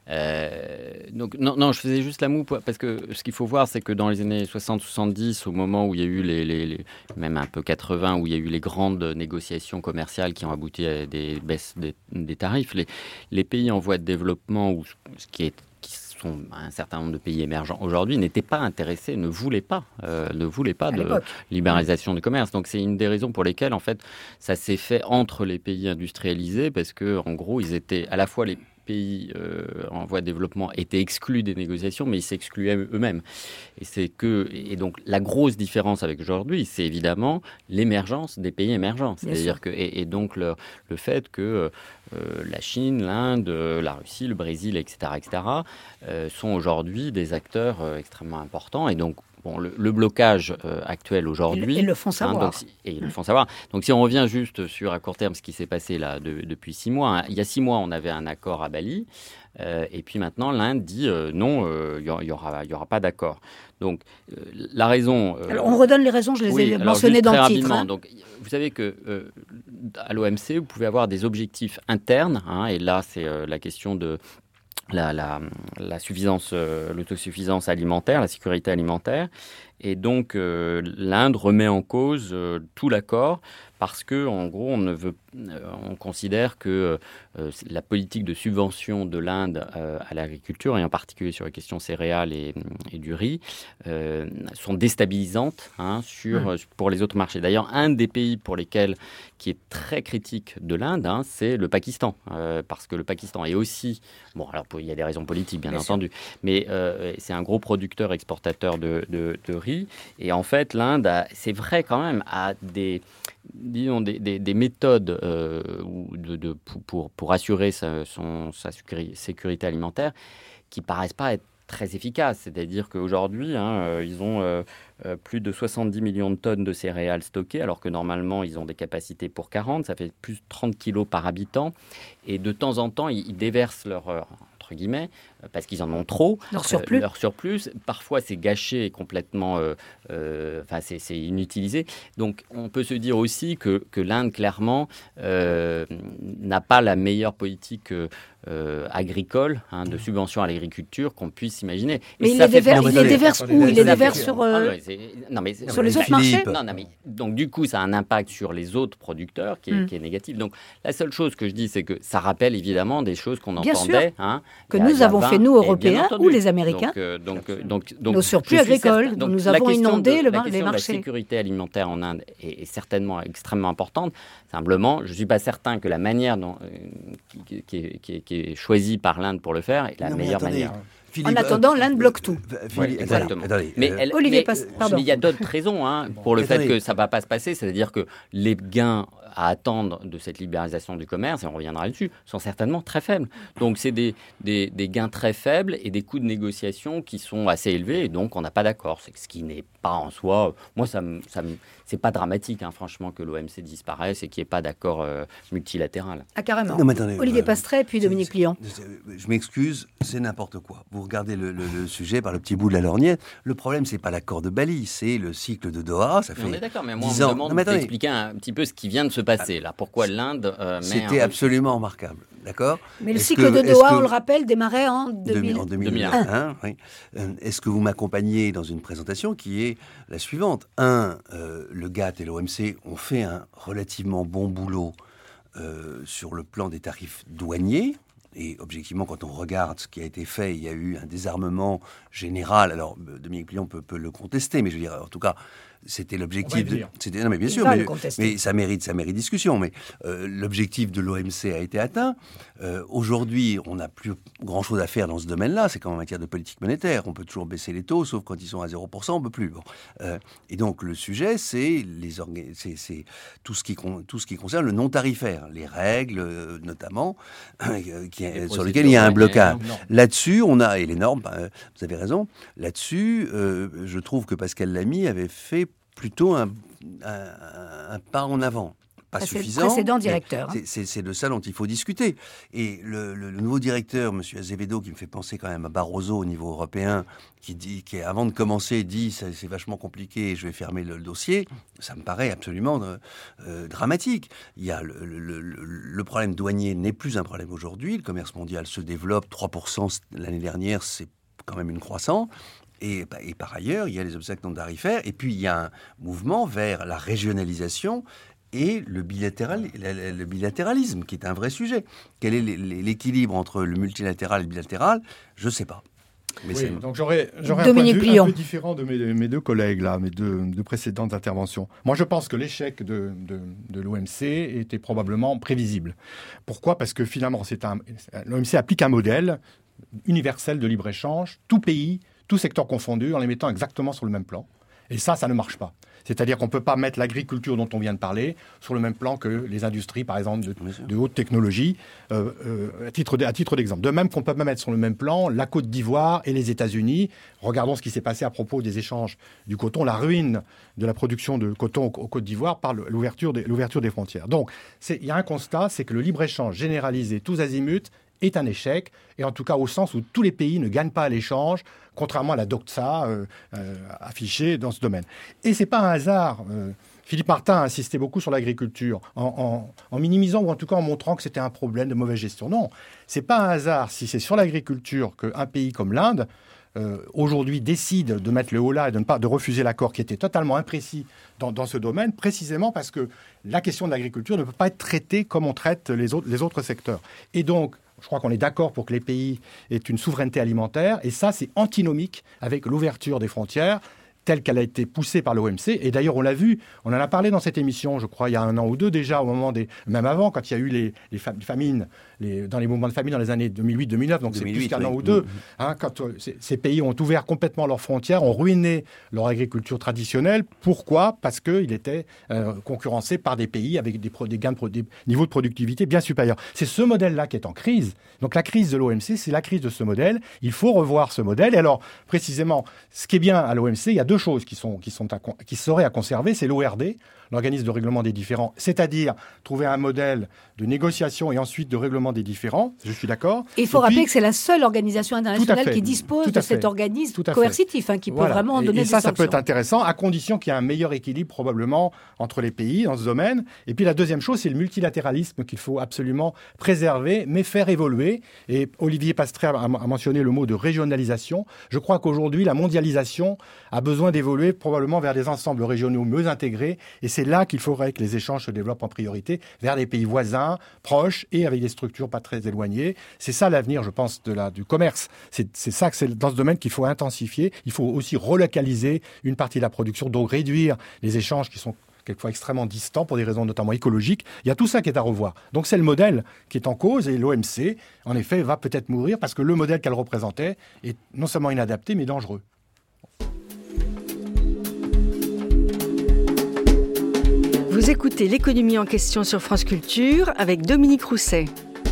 [SPEAKER 5] Euh, donc, non, non, je faisais juste la moue, parce que ce qu'il faut voir, c'est que dans les années soixante soixante-dix, au moment où il y a eu les, les, les même un peu quatre-vingts, où il y a eu les grandes négociations commerciales qui ont abouti à des baisses des, des tarifs, les, les pays en voie de développement, où, ce qui est sont un certain nombre de pays émergents aujourd'hui, n'étaient pas intéressés, ne voulaient pas, euh, ne voulaient pas de libéralisation du commerce. Donc c'est une des raisons pour lesquelles en fait ça s'est fait entre les pays industrialisés, parce que en gros ils étaient à la fois les pays euh, en voie de développement étaient exclus des négociations, mais ils s'excluaient eux-mêmes. Et c'est que et donc la grosse différence avec aujourd'hui, c'est évidemment l'émergence des pays émergents. C'est-à-dire que et, et donc le, le fait que euh, la Chine, l'Inde, la Russie, le Brésil, et cetera, et cetera, euh, sont aujourd'hui des acteurs euh, extrêmement importants. Et donc Bon, le, le blocage euh, actuel aujourd'hui...
[SPEAKER 1] Ils le font savoir.
[SPEAKER 5] Hein, donc, si, et ils le font savoir. Donc, si on revient juste sur, à court terme, ce qui s'est passé là de, depuis six mois, hein, il y a six mois, on avait un accord à Bali. Euh, et puis maintenant, l'Inde dit euh, non, il euh, n'y aura, y aura pas d'accord. Donc, euh, la raison... Euh,
[SPEAKER 1] alors, on redonne les raisons, je les
[SPEAKER 5] oui,
[SPEAKER 1] ai mentionnées dans le titre. Hein.
[SPEAKER 5] Donc, vous savez que euh, à l'O M C, vous pouvez avoir des objectifs internes. Hein, et là, c'est euh, la question de... La, la, la suffisance, euh, l'autosuffisance alimentaire, la sécurité alimentaire. Et donc, euh, l'Inde remet en cause euh, tout l'accord parce que, en gros, on ne veut, euh, on considère que euh, la politique de subvention de l'Inde euh, à l'agriculture, et en particulier sur les questions céréales et, et du riz, euh, sont déstabilisantes hein, sur, mmh. pour les autres marchés. D'ailleurs, un des pays pour lesquels qui est très critique de l'Inde, hein, c'est le Pakistan, euh, parce que le Pakistan est aussi, bon, alors il y a des raisons politiques, bien, bien entendu, sûr. mais euh, c'est un gros producteur exportateur de, de, de riz. Et en fait, l'Inde, a, c'est vrai quand même, a des, disons, des, des, des méthodes euh, de, de, pour, pour assurer sa, son, sa sécurité alimentaire qui ne paraissent pas être très efficaces. C'est-à-dire qu'aujourd'hui, hein, ils ont euh, euh, plus de soixante-dix millions de tonnes de céréales stockées, alors que normalement, ils ont des capacités pour quarante. Ça fait plus de trente kilos par habitant. Et de temps en temps, ils, ils déversent leur... Euh, entre guillemets, parce qu'ils en ont trop.
[SPEAKER 1] Leur surplus.
[SPEAKER 5] Euh, leur surplus. Parfois, c'est gâché et complètement... Euh, euh, enfin, c'est, c'est inutilisé. Donc, on peut se dire aussi que, que l'Inde, clairement, euh, n'a pas la meilleure politique euh, agricole, hein, de subvention à l'agriculture qu'on puisse imaginer.
[SPEAKER 1] Mais il les, déver- il les déverse où Il les déverse sur, euh,
[SPEAKER 5] ah, c'est, non, mais,
[SPEAKER 1] sur les autres marchés
[SPEAKER 5] non, non, mais, donc, du coup, ça a un impact sur les autres producteurs qui est, mm. qui est négatif. Donc, la seule chose que je dis, c'est que ça rappelle évidemment des choses qu'on
[SPEAKER 1] Bien
[SPEAKER 5] entendait. Hein,
[SPEAKER 1] que nous avons vingt, fait, nous, Européens ou les Américains.
[SPEAKER 5] Donc, euh, donc, donc, donc,
[SPEAKER 1] nos surplus agricoles,
[SPEAKER 5] certain, donc,
[SPEAKER 1] nous avons inondé
[SPEAKER 5] de,
[SPEAKER 1] le,
[SPEAKER 5] la
[SPEAKER 1] les
[SPEAKER 5] question
[SPEAKER 1] marchés.
[SPEAKER 5] De la sécurité alimentaire en Inde est, est certainement extrêmement importante. Simplement, je ne suis pas certain que la manière dont, euh, qui, qui, qui, qui est choisie par l'Inde pour le faire est la non, meilleure manière.
[SPEAKER 1] Philippe, en attendant, l'Inde bloque tout.
[SPEAKER 5] Philippe, oui, exactement. Attendez, mais elle, Olivier mais, passe, pardon. Mais il y a d'autres raisons hein, pour le attendez. fait que ça ne va pas se passer. C'est-à-dire que les gains à attendre de cette libéralisation du commerce, et on reviendra là-dessus, sont certainement très faibles. Donc, c'est des, des, des gains très faibles et des coûts de négociation qui sont assez élevés. Et donc, on n'a pas d'accord. C'est ce qui n'est pas en soi... Moi, ça me, ça me, c'est pas dramatique, hein, franchement, que l'O M C disparaisse et qu'il n'y ait pas d'accord euh, multilatéral.
[SPEAKER 1] Ah, carrément.
[SPEAKER 3] Non, mais attendez,
[SPEAKER 1] Olivier
[SPEAKER 3] euh,
[SPEAKER 1] Pastret, puis Dominique Lyon.
[SPEAKER 3] Je m'excuse, c'est n'importe quoi. Vous regardez le, le, le sujet par le petit bout de la lorgnette. Le problème, c'est pas l'accord de Bali, c'est le cycle de Doha. Ça fait
[SPEAKER 5] on est d'accord, mais moi, on
[SPEAKER 3] me
[SPEAKER 5] demande non, d'expliquer un petit peu ce qui vient de se passer, là. Pourquoi l'Inde euh, met
[SPEAKER 3] C'était
[SPEAKER 5] un...
[SPEAKER 3] absolument remarquable, d'accord.
[SPEAKER 1] Mais le est-ce cycle que, de Doha, que... on le rappelle, démarrait en deux mille...
[SPEAKER 3] en deux mille un. Hein, oui. Est-ce que vous m'accompagnez dans une présentation qui est la suivante ? Un, euh, le G A T t et l'O M C ont fait un relativement bon boulot euh, sur le plan des tarifs douaniers. Et objectivement, quand on regarde ce qui a été fait, il y a eu un désarmement général. Alors, Dominique Plion peut, peut le contester, mais je veux dire, en tout cas, c'était l'objectif. De, c'était, non, mais bien il sûr, mais, mais ça mérite, ça mérite discussion. Mais euh, l'objectif de l'O M C a été atteint. Euh, aujourd'hui, on n'a plus grand-chose à faire dans ce domaine-là. C'est comme en matière de politique monétaire. On peut toujours baisser les taux, sauf quand ils sont à zéro pour cent, on ne peut plus. Bon. Euh, et donc, le sujet, c'est, les orga- c'est, c'est tout, ce qui con- tout ce qui concerne le non-tarifaire, les règles, euh, notamment, euh, qui, les sur lesquelles il y a un blocage. Là-dessus, on a, et les normes, euh, vous avez raison, là-dessus, euh, je trouve que Pascal Lamy avait fait plutôt un, un, un pas en avant. Pas
[SPEAKER 1] Précé-
[SPEAKER 3] suffisant.
[SPEAKER 1] Précédent directeur.
[SPEAKER 3] C'est, c'est, c'est de ça dont il faut discuter. Et le, le, le nouveau directeur, M. Azevedo, qui me fait penser quand même à Barroso au niveau européen, qui, dit, qui avant de commencer, dit c'est, c'est vachement compliqué, je vais fermer le, le dossier, ça me paraît absolument euh, dramatique. Il y a le, le, le, le problème douanier n'est plus un problème aujourd'hui. Le commerce mondial se développe, trois pour cent l'année dernière, c'est quand même une croissance. Et, et par ailleurs, il y a les obstacles non tarifaires. Et puis, il y a un mouvement vers la régionalisation et le, bilatéral, le bilatéralisme, qui est un vrai sujet. Quel est l'équilibre entre le multilatéral et le bilatéral ? Je ne sais pas. Mais
[SPEAKER 4] oui,
[SPEAKER 3] c'est...
[SPEAKER 4] donc j'aurais, j'aurais
[SPEAKER 1] Dominique
[SPEAKER 4] un point de vue
[SPEAKER 1] Plion.
[SPEAKER 4] un peu différent de mes, mes deux collègues, là, mes deux, deux précédentes interventions. Moi, je pense que l'échec de, de, de l'O M C était probablement prévisible. Pourquoi ? Parce que finalement, c'est un, l'O M C applique un modèle universel de libre-échange, tout pays, tout secteur confondu, en les mettant exactement sur le même plan. Et ça, ça ne marche pas. C'est-à-dire qu'on ne peut pas mettre l'agriculture dont on vient de parler sur le même plan que les industries, par exemple, de, de haute technologie, euh, euh, à, titre de, à titre d'exemple. De même qu'on ne peut pas mettre sur le même plan la Côte d'Ivoire et les États-Unis. Regardons ce qui s'est passé à propos des échanges du coton, la ruine de la production de coton au, au Côte d'Ivoire par l'ouverture des, l'ouverture des frontières. Donc, il y a un constat, c'est que le libre-échange généralisé tous azimuts est un échec, et en tout cas au sens où tous les pays ne gagnent pas à l'échange, contrairement à la doxa euh, euh, affichée dans ce domaine. Et ce n'est pas un hasard. Euh, Philippe Martin a insisté beaucoup sur l'agriculture, en, en, en minimisant ou en tout cas en montrant que c'était un problème de mauvaise gestion. Non, ce n'est pas un hasard si c'est sur l'agriculture qu'un pays comme l'Inde, euh, aujourd'hui, décide de mettre le haut là et de, ne pas, de refuser l'accord qui était totalement imprécis dans, dans ce domaine, précisément parce que la question de l'agriculture ne peut pas être traitée comme on traite les autres, les autres secteurs. Et donc, je crois qu'on est d'accord pour que les pays aient une souveraineté alimentaire. Et ça, c'est antinomique avec l'ouverture des frontières telle qu'elle a été poussée par l'O M C. Et d'ailleurs, on l'a vu, on en a parlé dans cette émission, je crois, il y a un an ou deux déjà, au moment des, même avant, quand il y a eu les, les famines, les, dans les mouvements de famine dans les années deux mille huit deux mille neuf, donc c'est plus qu'un oui. an ou deux. Hein, quand euh, ces pays ont ouvert complètement leurs frontières, ont ruiné leur agriculture traditionnelle. Pourquoi ? Parce qu'ils étaient euh, concurrencés par des pays avec des, pro, des gains de pro, des niveaux de productivité bien supérieurs. C'est ce modèle-là qui est en crise. Donc la crise de l'O M C, c'est la crise de ce modèle. Il faut revoir ce modèle. Et alors, précisément, ce qui est bien à l'O M C, il y a deux choses qui, sont, qui, sont à, qui seraient à conserver, c'est l'O R D, l'organisme de règlement des différends, c'est-à-dire trouver un modèle de négociation et ensuite de règlement des différends, je suis d'accord.
[SPEAKER 1] Et il faut et rappeler puis, que c'est la seule organisation internationale
[SPEAKER 4] fait,
[SPEAKER 1] qui dispose de cet organisme coercitif, hein, qui peut
[SPEAKER 4] voilà.
[SPEAKER 1] vraiment
[SPEAKER 4] et,
[SPEAKER 1] donner
[SPEAKER 4] et
[SPEAKER 1] des
[SPEAKER 4] ça,
[SPEAKER 1] sanctions.
[SPEAKER 4] Ça peut être intéressant, à condition qu'il y ait un meilleur équilibre probablement entre les pays dans ce domaine. Et puis la deuxième chose, c'est le multilatéralisme qu'il faut absolument préserver, mais faire évoluer. Et Olivier Pastré a, a mentionné le mot de régionalisation. Je crois qu'aujourd'hui, la mondialisation a besoin d'évoluer probablement vers des ensembles régionaux mieux intégrés. Et c'est là qu'il faudrait que les échanges se développent en priorité vers des pays voisins, proches et avec des structures pas très éloignées. C'est ça l'avenir, je pense, de la, du commerce. C'est, c'est ça que c'est dans ce domaine qu'il faut intensifier. Il faut aussi relocaliser une partie de la production, donc réduire les échanges qui sont quelquefois extrêmement distants pour des raisons notamment écologiques. Il y a tout ça qui est à revoir. Donc c'est le modèle qui est en cause et l'O M C, en effet, va peut-être mourir parce que le modèle qu'elle représentait est non seulement inadapté, mais dangereux.
[SPEAKER 6] Vous écoutez l'économie en question sur France Culture avec Dominique Rousset.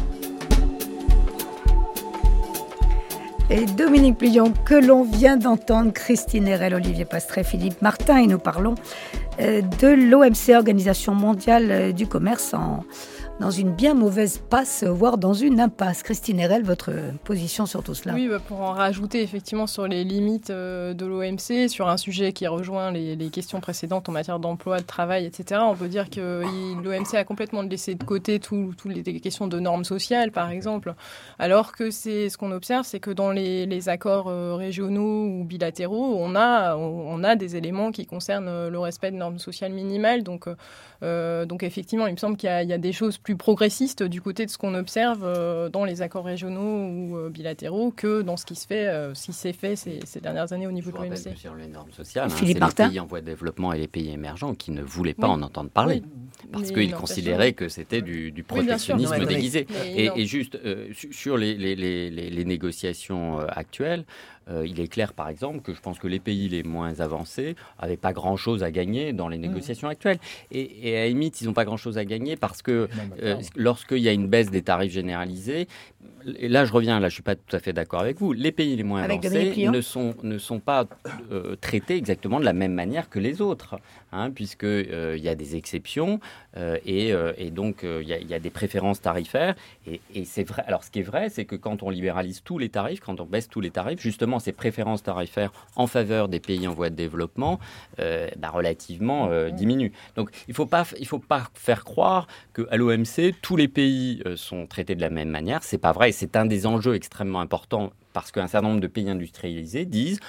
[SPEAKER 1] Et Dominique Plion, que l'on vient d'entendre, Christine Erel, Olivier Pastré, Philippe Martin, et nous parlons de l'O M C, Organisation mondiale du commerce, en, dans une bien mauvaise passe, voire dans une impasse. Christine Erel, votre position sur tout cela ?
[SPEAKER 2] Oui, bah pour en rajouter effectivement sur les limites de l'O M C, sur un sujet qui rejoint les, les questions précédentes en matière d'emploi, de travail, et cetera, on peut dire que l'O M C a complètement laissé de côté toutes les questions de normes sociales, par exemple, alors que c'est, ce qu'on observe, c'est que dans les, les accords régionaux ou bilatéraux, on a, on, on a des éléments qui concernent le respect de normes sociales minimales. Donc, euh, donc effectivement, il me semble qu'il y a, il y a des choses plus progressistes du côté de ce qu'on observe euh, dans les accords régionaux ou euh, bilatéraux que dans ce qui se fait, euh, ce qui s'est fait ces, ces dernières années au niveau de l'O M C.
[SPEAKER 5] Sur les normes sociales, hein,
[SPEAKER 1] Philippe
[SPEAKER 5] c'est
[SPEAKER 1] Martin.
[SPEAKER 5] les pays en voie de développement et les pays émergents qui ne voulaient pas
[SPEAKER 2] oui.
[SPEAKER 5] en entendre parler.
[SPEAKER 2] Oui.
[SPEAKER 5] Parce
[SPEAKER 2] Mais
[SPEAKER 5] qu'ils considéraient que c'était du, du protectionnisme
[SPEAKER 2] oui,
[SPEAKER 5] déguisé.
[SPEAKER 2] Mais
[SPEAKER 5] et, et juste euh, sur les, les, les, les négociations euh, actuelles, euh, il est clair, par exemple, que je pense que les pays les moins avancés n'avaient pas grand-chose à gagner dans les négociations mmh. actuelles. Et, et à la limite, ils n'ont pas grand-chose à gagner parce que euh, lorsqu'il y a une baisse des tarifs généralisés, et là je reviens, là je ne suis pas tout à fait d'accord avec vous, les pays les moins avec avancés ne sont, ne sont pas euh, traités exactement de la même manière que les autres, hein, puisqu'il euh, y a des exceptions euh, et, euh, et donc il euh, y, y a des préférences tarifaires. Et, et c'est vrai. Alors ce qui est vrai, c'est que quand on libéralise tous les tarifs, quand on baisse tous les tarifs, justement ces préférences tarifaires en faveur des pays en voie de développement euh, bah, relativement euh, diminuent. Donc il ne faut pas, il faut pas faire croire qu'à l'O M C, tous les pays euh, sont traités de la même manière. C'est pas vrai. Et c'est un des enjeux extrêmement importants parce qu'un certain nombre de pays industrialisés disent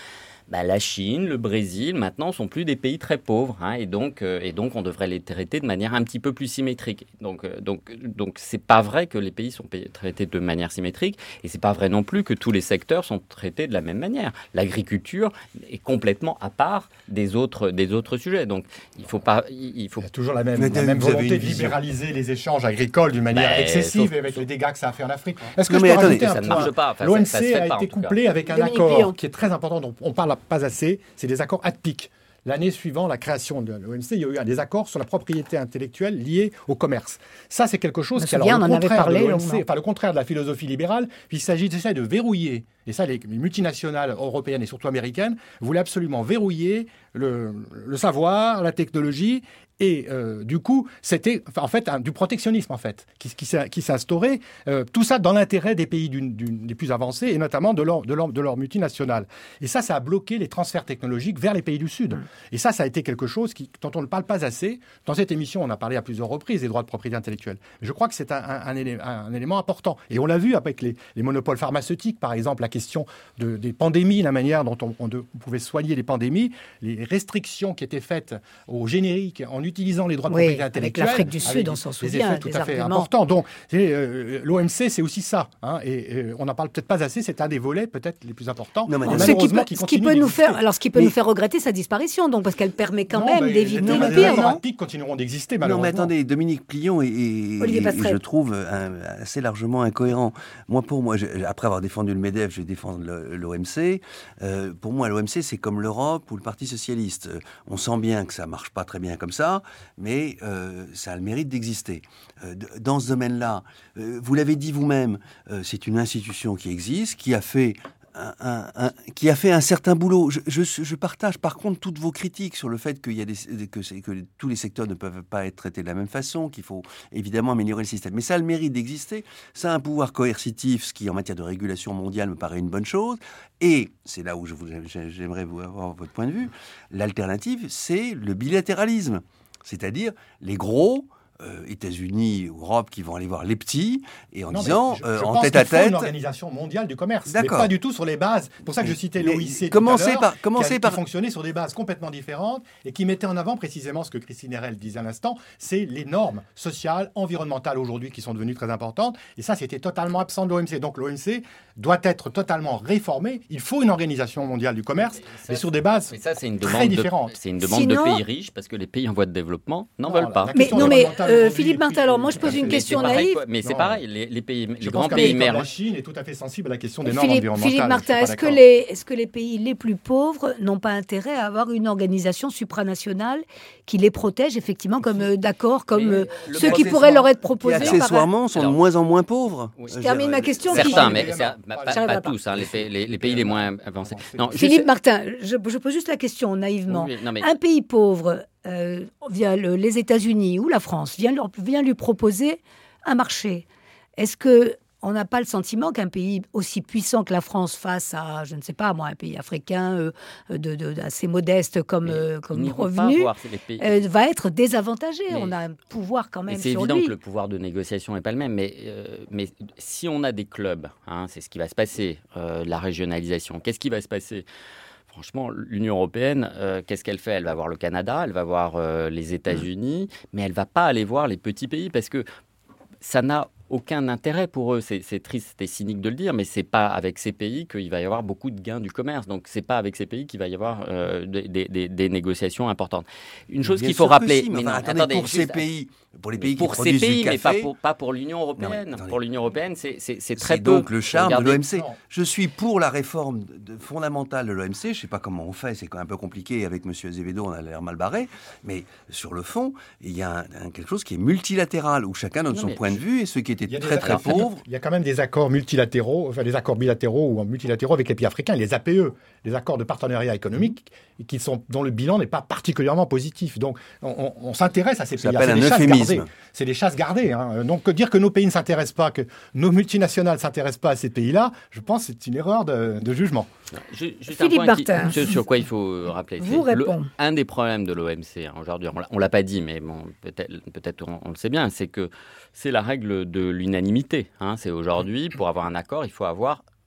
[SPEAKER 5] bah, la Chine, le Brésil, maintenant, sont plus des pays très pauvres. Hein, et, donc, euh, et donc, on devrait les traiter de manière un petit peu plus symétrique. Donc, euh, donc, donc c'est pas vrai que les pays sont traités de manière symétrique. Et c'est pas vrai non plus que tous les secteurs sont traités de la même manière. L'agriculture est complètement à part des autres, des autres sujets. Donc, il faut pas... Il, faut...
[SPEAKER 4] il y a toujours la même, la même volonté de libéraliser les échanges agricoles d'une manière bah, excessive sauf, avec sauf... les dégâts que ça a fait en Afrique. Est-ce que non, je peux rajouter un
[SPEAKER 5] ça ne marche pas. Enfin,
[SPEAKER 4] L'O M C
[SPEAKER 5] a
[SPEAKER 4] été
[SPEAKER 5] pas,
[SPEAKER 4] couplé avec un
[SPEAKER 1] Dominique
[SPEAKER 4] accord
[SPEAKER 1] Pion.
[SPEAKER 4] qui est très important, dont on ne parle pas assez, c'est des accords A D P I C. L'année suivant la création de l'O M C, il y a eu des accords sur la propriété intellectuelle liés au commerce. Ça, c'est quelque chose qui, alors,
[SPEAKER 1] souviens,
[SPEAKER 4] le,
[SPEAKER 1] on en
[SPEAKER 4] contraire
[SPEAKER 1] avait parlé,
[SPEAKER 4] de l'O M C, enfin, le contraire de la philosophie libérale, il s'agissait de verrouiller, et ça, les multinationales européennes et surtout américaines voulaient absolument verrouiller le, le savoir, la technologie. Et euh, du coup, c'était en fait un, du protectionnisme en fait qui, qui, qui s'est instauré. Euh, tout ça dans l'intérêt des pays d'une, d'une, des plus avancés et notamment de leurs de leur, de leur multinationales. Et ça, ça a bloqué les transferts technologiques vers les pays du Sud. Mmh. Et ça, ça a été quelque chose qui, dont on ne parle pas assez. Dans cette émission, on a parlé à plusieurs reprises des droits de propriété intellectuelle. Mais je crois que c'est un, un, un, élément, un élément important. Et on l'a vu avec les, les monopoles pharmaceutiques, par exemple, la question de, des pandémies, la manière dont on, on, de, on pouvait soigner les pandémies, les restrictions qui étaient faites aux génériques en utilisant les droits de
[SPEAKER 1] oui,
[SPEAKER 4] propriété intellectuelle.
[SPEAKER 1] Avec l'Afrique du Sud, on s'en souvient.
[SPEAKER 4] Des effets tout
[SPEAKER 1] des
[SPEAKER 4] à fait
[SPEAKER 1] arguments.
[SPEAKER 4] importants. Donc, euh, l'O M C, c'est aussi ça. Hein, et, et on n'en parle peut-être pas assez. C'est un des volets peut-être les plus importants.
[SPEAKER 1] Non, mais ce qui peut, qui ce qui peut nous faire, alors ce qui peut mais... nous faire regretter sa disparition, donc parce qu'elle permet quand non, même bah, d'éviter le pire, non ?
[SPEAKER 4] Les pics continueront d'exister, malheureusement.
[SPEAKER 3] Non, mais attendez, Dominique Plion est, est je trouve, un, assez largement incohérent. Moi, pour moi, je, après avoir défendu le MEDEF, je vais défendre le, l'O M C. Euh, pour moi, l'O M C, c'est comme l'Europe ou le Parti socialiste. On sent bien que ça marche pas très bien comme ça, mais euh, ça a le mérite d'exister. Euh, dans ce domaine-là, euh, vous l'avez dit vous-même, euh, c'est une institution qui existe, qui a fait un, un, un, qui a fait un certain boulot. Je, je, je partage par contre toutes vos critiques sur le fait qu'il y a des, que, que tous les secteurs ne peuvent pas être traités de la même façon, qu'il faut évidemment améliorer le système. Mais ça a le mérite d'exister. Ça a un pouvoir coercitif, ce qui en matière de régulation mondiale me paraît une bonne chose. Et c'est là où je vous, j'aimerais vous avoir votre point de vue. L'alternative, c'est le bilatéralisme. C'est-à-dire les gros, euh, États-Unis, Europe, qui vont aller voir les petits, et en non, disant, je, je euh, en tête à tête...
[SPEAKER 4] une organisation mondiale du commerce, D'accord. mais pas du tout sur les bases. C'est pour ça que je citais l'O I C tout
[SPEAKER 3] commencez
[SPEAKER 4] à l'heure,
[SPEAKER 3] par, commencez
[SPEAKER 4] qui, a,
[SPEAKER 3] par...
[SPEAKER 4] qui fonctionnait sur des bases complètement différentes, et qui mettait en avant précisément ce que Christine Erel disait à l'instant, c'est les normes sociales, environnementales aujourd'hui, qui sont devenues très importantes, et ça, c'était totalement absent de l'O M C. Donc l'O M C doit être totalement réformé. Il faut une organisation mondiale du commerce, mais, ça, mais sur des bases ça, c'est une
[SPEAKER 5] très
[SPEAKER 4] différentes.
[SPEAKER 5] De, c'est une demande Sinon... de pays riches, parce que les pays en voie de développement n'en non, veulent pas.
[SPEAKER 1] Mais, non, mais euh, Philippe Martin, alors moi je pose une question naïve.
[SPEAKER 5] Mais c'est pareil, les, les, pays,
[SPEAKER 4] les
[SPEAKER 5] grands pays émergents.
[SPEAKER 4] La Chine est tout à fait sensible à la question des normes
[SPEAKER 1] Philippe,
[SPEAKER 4] environnementales.
[SPEAKER 1] Philippe Martin, est-ce que, les, est-ce que les pays les plus pauvres n'ont pas intérêt à avoir une organisation supranationale qui les protège effectivement comme euh, d'accord, comme euh, ceux qui pourraient leur être proposés
[SPEAKER 3] qui accessoirement sont alors, de moins en moins pauvres.
[SPEAKER 1] Oui. Je termine ma question.
[SPEAKER 5] Certains, qui... mais pas, pas, pas tous, hein, les, les, les pays les moins avancés.
[SPEAKER 1] Non, Philippe sais... Martin, je, je pose juste la question naïvement. Oui, non, mais... Un pays pauvre, euh, via le, les États-Unis ou la France, vient, leur, vient lui proposer un marché. Est-ce que on n'a pas le sentiment qu'un pays aussi puissant que la France face à, je ne sais pas moi, un pays africain euh, de, de, assez modeste comme, euh, comme revenu, euh, va être désavantagé. Mais on a un pouvoir quand même sur lui.
[SPEAKER 5] C'est évident que le pouvoir de négociation n'est pas le même, mais, euh, mais si on a des clubs, hein, c'est ce qui va se passer, euh, la régionalisation, qu'est-ce qui va se passer ? Franchement, l'Union européenne, euh, qu'est-ce qu'elle fait ? Elle va voir le Canada, elle va voir euh, les États-Unis, mmh. mais elle ne va pas aller voir les petits pays parce que ça n'a aucun intérêt pour eux. C'est, c'est triste et cynique de le dire, mais c'est pas avec ces pays qu'il va y avoir beaucoup de gains du commerce. Donc, c'est pas avec ces pays qu'il va y avoir euh, des, des, des négociations importantes. Une chose Bien qu'il faut rappeler...
[SPEAKER 3] Si, mais, mais non, attendez, attendez, pour ces pays, pour les pays
[SPEAKER 5] pour
[SPEAKER 3] qui produisent
[SPEAKER 5] ces pays,
[SPEAKER 3] du café...
[SPEAKER 5] mais pas pour, pas pour l'Union européenne. Non, pour l'Union européenne, c'est, c'est, c'est très
[SPEAKER 3] c'est
[SPEAKER 5] peu.
[SPEAKER 3] C'est donc le charme Regardez, de l'O M C. Non. Je suis pour la réforme de, de, fondamentale de l'O M C. Je ne sais pas comment on fait, c'est quand même un peu compliqué. Avec M. Azevedo, on a l'air mal barré. Mais sur le fond, il y a un, un, quelque chose qui est multilatéral, où chacun donne non, son point je... de vue, et ceux qui étaient très très pauvres...
[SPEAKER 4] Il y a quand même des accords multilatéraux, enfin des accords bilatéraux ou multilatéraux avec les pays africains, les A P E, les accords de partenariat économique, qui sont, dont le bilan n'est pas particulièrement positif. Donc on, on, on s'intéresse à ces pays.
[SPEAKER 3] C'est des chasses gardées.
[SPEAKER 4] C'est des chasses gardées. Hein. Donc dire que nos pays ne s'intéressent pas, que nos multinationales ne s'intéressent pas à ces pays-là, je pense que c'est une erreur de, de jugement.
[SPEAKER 5] Je,
[SPEAKER 1] Philippe Martin.
[SPEAKER 5] Qui, sur quoi il faut rappeler.
[SPEAKER 1] Vous répondez.
[SPEAKER 5] Un des problèmes de l'O M C hein, aujourd'hui, on ne l'a pas dit, mais bon, peut-être, peut-être on, on le sait bien, c'est que c'est la règle de l'unanimité. Hein. C'est aujourd'hui, pour avoir un accord, il faut avoir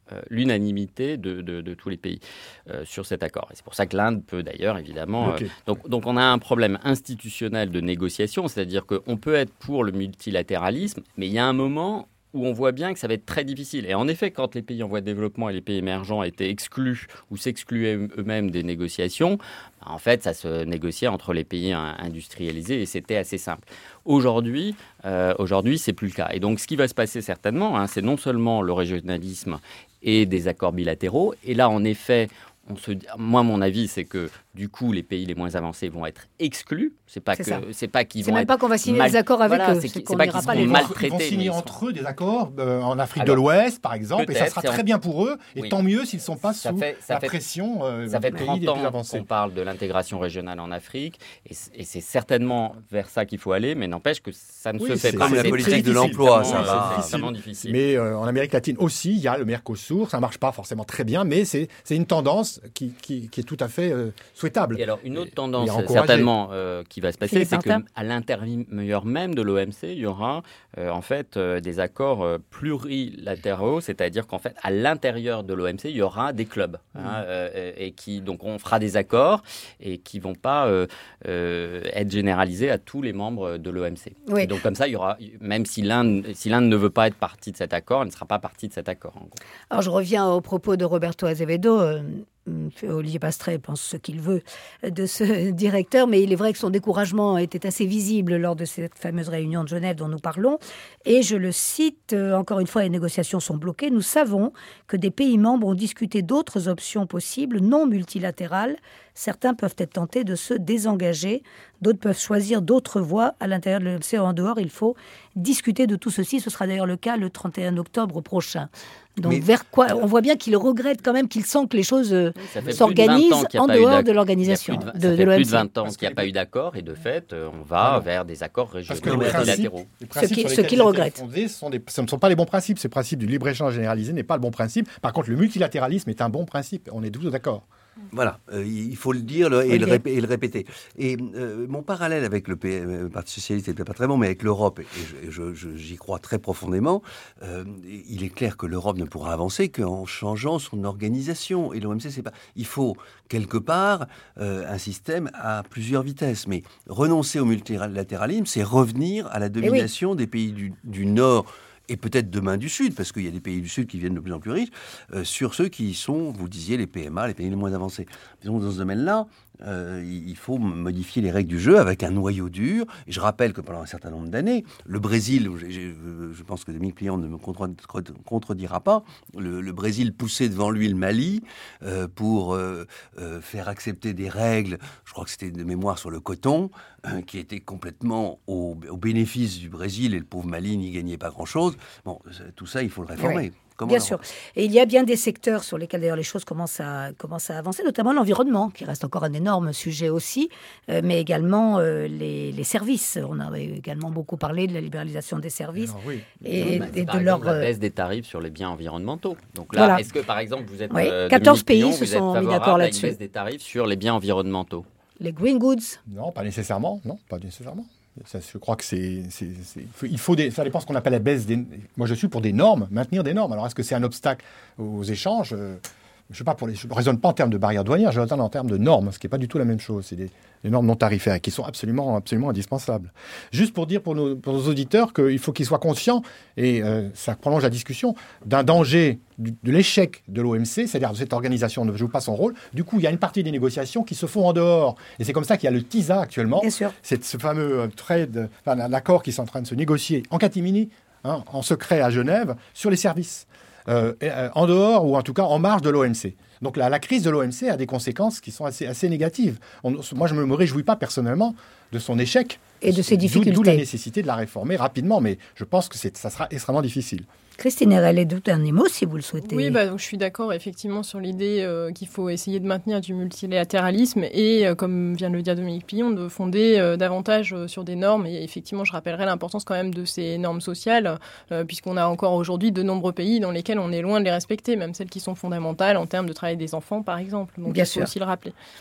[SPEAKER 5] euh, l'unanimité de, de, de tous les pays euh, sur cet accord. Et c'est pour ça que l'Inde peut d'ailleurs, évidemment...
[SPEAKER 4] Okay.
[SPEAKER 5] Euh, donc, donc on a un problème institutionnel de négociation, c'est-à-dire qu'on peut être pour le multilatéralisme, mais il y a un moment où on voit bien que ça va être très difficile. Et en effet, quand les pays en voie de développement et les pays émergents étaient exclus ou s'excluaient eux-mêmes des négociations, en fait, ça se négociait entre les pays industrialisés et c'était assez simple. Aujourd'hui, euh, aujourd'hui, c'est plus le cas. Et donc, ce qui va se passer certainement, hein, c'est non seulement le régionalisme et des accords bilatéraux. Et là, en effet, on se... moi, mon avis, c'est que du coup, les pays les moins avancés vont être exclus. C'est pas
[SPEAKER 1] c'est
[SPEAKER 5] que,
[SPEAKER 1] ça.
[SPEAKER 5] c'est pas qu'ils
[SPEAKER 1] c'est
[SPEAKER 5] vont
[SPEAKER 1] même
[SPEAKER 5] être
[SPEAKER 1] pas qu'on va signer
[SPEAKER 5] mal...
[SPEAKER 1] des accords avec
[SPEAKER 5] voilà,
[SPEAKER 1] eux.
[SPEAKER 5] C'est,
[SPEAKER 1] c'est,
[SPEAKER 5] c'est
[SPEAKER 1] qu'on
[SPEAKER 5] pas
[SPEAKER 1] n'ira
[SPEAKER 5] qu'ils
[SPEAKER 1] pas
[SPEAKER 5] seront
[SPEAKER 1] les
[SPEAKER 5] maltraités.
[SPEAKER 4] Ils vont signer
[SPEAKER 5] mais
[SPEAKER 4] entre eux des accords euh, en Afrique
[SPEAKER 5] Alors,
[SPEAKER 4] de l'Ouest, par exemple, et ça sera
[SPEAKER 5] peut-être,
[SPEAKER 4] très
[SPEAKER 5] on...
[SPEAKER 4] bien pour eux. Et
[SPEAKER 5] oui.
[SPEAKER 4] tant mieux s'ils ne sont pas
[SPEAKER 5] ça
[SPEAKER 4] sous
[SPEAKER 5] fait, ça
[SPEAKER 4] la
[SPEAKER 5] fait,
[SPEAKER 4] pression euh,
[SPEAKER 5] ça fait
[SPEAKER 4] des pays
[SPEAKER 5] trente
[SPEAKER 4] les plus
[SPEAKER 5] ans
[SPEAKER 4] avancés.
[SPEAKER 5] qu'on parle de l'intégration régionale en Afrique, et, et c'est certainement vers ça qu'il faut aller, mais n'empêche que ça ne
[SPEAKER 4] Oui,
[SPEAKER 5] se fait
[SPEAKER 4] c'est
[SPEAKER 5] pas.
[SPEAKER 3] comme la
[SPEAKER 5] C'est
[SPEAKER 3] politique de
[SPEAKER 5] difficile,
[SPEAKER 3] l'emploi,
[SPEAKER 5] vraiment,
[SPEAKER 3] ça va.
[SPEAKER 5] C'est vraiment difficile.
[SPEAKER 4] Mais euh, en Amérique latine aussi, il y a le Mercosur. Ça ne marche pas forcément très bien, mais c'est, c'est une tendance qui, qui, qui est tout à fait euh, souhaitable.
[SPEAKER 5] Et alors, une autre tendance,
[SPEAKER 4] encouragé.
[SPEAKER 5] certainement, euh, qui va se passer,
[SPEAKER 1] Philippe
[SPEAKER 5] c'est
[SPEAKER 1] Martin.
[SPEAKER 5] qu'à l'intérieur même de l'O M C, il y aura euh, en fait euh, des accords euh, plurilatéraux, c'est-à-dire qu'en fait, à l'intérieur de l'O M C, il y aura des clubs, hein, mmh. euh, et qui, donc, on fera des accords et qui ne vont pas euh, euh, être généralisés à tous les membres de l'O M C.
[SPEAKER 1] Oui.
[SPEAKER 5] Et donc, comme ça, il y aura, même si l'Inde, si l'Inde ne veut pas être partie de cet accord, elle ne sera pas partie de cet accord. En gros.
[SPEAKER 1] Alors, je reviens au propos de Roberto Azevedo. Euh, Olivier Pastré pense ce qu'il veut de ce directeur, mais il est vrai que son découragement était assez visible lors de cette fameuse réunion de Genève dont nous parlons. Et je le cite, euh, encore une fois, les négociations sont bloquées. Nous savons que des pays membres ont discuté d'autres options possibles, non multilatérales. Certains peuvent être tentés de se désengager, d'autres peuvent choisir d'autres voies à l'intérieur de l'O M C ou en dehors. Il faut discuter de tout ceci. Ce sera d'ailleurs le cas le trente et un octobre prochain. Donc, mais, vers quoi on voit bien qu'il regrette quand même, qu'il sent que les choses oui, s'organisent en dehors de l'organisation.
[SPEAKER 5] Ça
[SPEAKER 1] de,
[SPEAKER 5] fait
[SPEAKER 1] de l'O M C.
[SPEAKER 5] plus de vingt ans qu'il n'y a pas eu d'accord et de fait, on va voilà. vers des accords régionaux bilatéraux.
[SPEAKER 1] Ce qu'il ce qu regrette.
[SPEAKER 4] Fondés, ce, sont des, ce ne sont pas les bons principes. Ce principe du libre-échange généralisé n'est pas le bon principe. Par contre, le multilatéralisme est un bon principe. On est tous d'accord.
[SPEAKER 3] Voilà, euh, il faut le dire le, et, okay. le répé- et le répéter. Et euh, mon parallèle avec le, P- le Parti Socialiste n'était pas très bon, mais avec l'Europe, et je, je, j'y crois très profondément, euh, il est clair que l'Europe ne pourra avancer qu'en changeant son organisation. Et l'O M C, c'est pas... Il faut, quelque part, euh, un système à plusieurs vitesses. Mais renoncer au multilatéralisme, c'est revenir à la domination oui. des pays du, du Nord, et peut-être demain du Sud, parce qu'il y a des pays du Sud qui viennent de plus en plus riches, euh, sur ceux qui sont, vous disiez, les P M A, les pays les moins avancés. Donc, dans ce domaine-là, euh, il faut modifier les règles du jeu avec un noyau dur. Et je rappelle que pendant un certain nombre d'années, le Brésil, j'ai, j'ai, je pense que Dominique Pliant ne me contre, contredira pas, le, le Brésil poussait devant lui le Mali euh, pour euh, euh, faire accepter des règles, je crois que c'était de mémoire sur le coton, euh, qui étaient complètement au, au bénéfice du Brésil, et le pauvre Mali n'y gagnait pas grand-chose. Bon, tout ça, il faut le réformer.
[SPEAKER 1] Oui. Comment bien sûr. Et il y a bien des secteurs sur lesquels d'ailleurs les choses commencent à, commencent à avancer, notamment l'environnement, qui reste encore un énorme sujet aussi, euh, mais également euh, les, les services. On a également beaucoup parlé de la libéralisation des services.
[SPEAKER 4] Alors, oui.
[SPEAKER 5] et, bah, et de leur la baisse des tarifs sur les biens environnementaux. Donc là, voilà. Est-ce que par exemple vous êtes
[SPEAKER 1] oui.
[SPEAKER 5] euh,
[SPEAKER 1] quatorze pays
[SPEAKER 5] Pion,
[SPEAKER 1] se sont mis d'accord là-dessus.
[SPEAKER 5] Une baisse des tarifs sur les biens environnementaux.
[SPEAKER 1] Les green goods.
[SPEAKER 4] Non, pas nécessairement. Non, pas nécessairement. Ça, je crois que c'est, c'est, c'est, il faut des, ça dépend ce qu'on appelle la baisse des. Moi, je suis pour des normes, maintenir des normes. Alors, est-ce que c'est un obstacle aux échanges ? Je sais pas, pour les, je ne raisonne pas en termes de barrières douanières, je raisonne en termes de normes, ce qui n'est pas du tout la même chose. C'est des, des normes non tarifaires qui sont absolument, absolument indispensables. Juste pour dire pour nos, pour nos auditeurs qu'il faut qu'ils soient conscients, et euh, ça prolonge la discussion, d'un danger du, de l'échec de l'O M C, c'est-à-dire que cette organisation ne joue pas son rôle. Du coup, il y a une partie des négociations qui se font en dehors. Et c'est comme ça qu'il y a le T I S A actuellement.
[SPEAKER 1] Bien sûr.
[SPEAKER 4] C'est ce fameux trade, enfin, l'accord qui est en train de se négocier en catimini, hein, en secret à Genève, sur les services. Euh, euh, en dehors, ou en tout cas en marge de l'O M C. Donc la, la crise de l'O M C a des conséquences qui sont assez, assez négatives. On, moi, je ne me réjouis pas personnellement de son échec.
[SPEAKER 1] Et de ses difficultés.
[SPEAKER 4] D'où la nécessité de la réformer rapidement, mais je pense que c'est, ça sera extrêmement difficile.
[SPEAKER 1] Christine Erel, tout un mot si vous le souhaitez.
[SPEAKER 2] Oui, bah, donc, je suis d'accord effectivement sur l'idée euh, qu'il faut essayer de maintenir du multilatéralisme et, euh, comme vient de le dire Dominique Pillon, de fonder euh, davantage euh, sur des normes. Et effectivement, je rappellerai l'importance quand même de ces normes sociales, euh, puisqu'on a encore aujourd'hui de nombreux pays dans lesquels on est loin de les respecter, même celles qui sont fondamentales en termes de travail des enfants, par exemple. Donc,
[SPEAKER 1] Bien
[SPEAKER 2] il faut
[SPEAKER 1] sûr.
[SPEAKER 2] aussi le rappeler.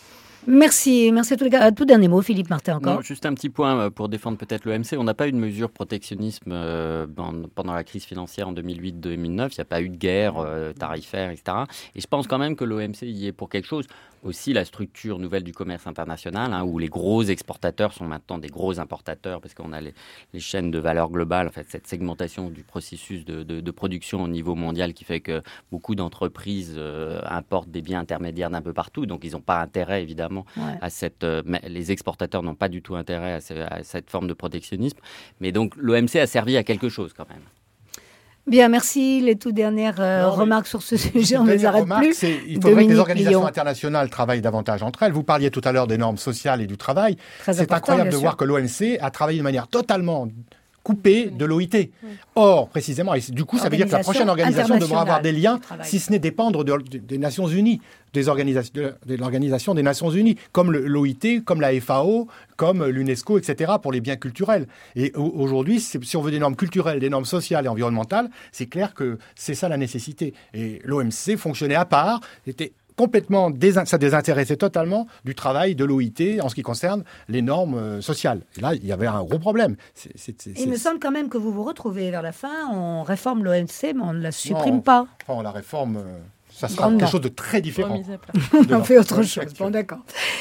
[SPEAKER 1] Merci, merci à tous les gars. Tout dernier mot, Philippe Martin encore.
[SPEAKER 5] Non, juste un petit point pour défendre peut-être l'O M C. On n'a pas eu de mesure protectionnisme euh, pendant la crise financière en deux mille huit deux mille neuf. Il n'y a pas eu de guerre euh, tarifaire, et cetera. Et je pense quand même que l'O M C y est pour quelque chose. Aussi la structure nouvelle du commerce international, hein, où les gros exportateurs sont maintenant des gros importateurs, parce qu'on a les, les chaînes de valeur globale, en fait, cette segmentation du processus de, de, de production au niveau mondial qui fait que beaucoup d'entreprises euh, importent des biens intermédiaires d'un peu partout. Donc, ils n'ont pas intérêt, évidemment, ouais. à cette... Euh, les exportateurs n'ont pas du tout intérêt à, ce, à cette forme de protectionnisme. Mais donc, l'O M C a servi à quelque chose, quand même.
[SPEAKER 1] Bien, merci. Les toutes dernières euh, non, remarques sur ce sujet, on ne les arrête plus.
[SPEAKER 4] Il faudrait Dominique que les organisations Lyon. internationales travaillent davantage entre elles. Vous parliez tout à l'heure des normes sociales et du travail. Très C'est incroyable de sûr. voir que l'O M C a travaillé de manière totalement coupée de l'O I T. Oui. Or, précisément, et du coup, ça veut dire que la prochaine organisation devra avoir des liens, si ce n'est dépendre de, de, des Nations Unies, des organisations, de, de l'Organisation des Nations Unies, comme l'O I T, comme la F A O, comme l'UNESCO, et cetera, pour les biens culturels. Et aujourd'hui, si on veut des normes culturelles, des normes sociales et environnementales, c'est clair que c'est ça la nécessité. Et l'O M C fonctionnait à part, était complètement, désin- ça désintéressait totalement du travail de l'O I T en ce qui concerne les normes euh, sociales. Et là, il y avait un gros problème. C'est, c'est, c'est,
[SPEAKER 1] il
[SPEAKER 4] c'est...
[SPEAKER 1] me semble quand même que vous vous retrouvez vers la fin. On réforme l'O M C, mais on ne la supprime non, pas.
[SPEAKER 4] Enfin, on la réforme... Euh... Ça sera quelque chose de très différent.
[SPEAKER 1] On fait autre chose. Bon, d'accord.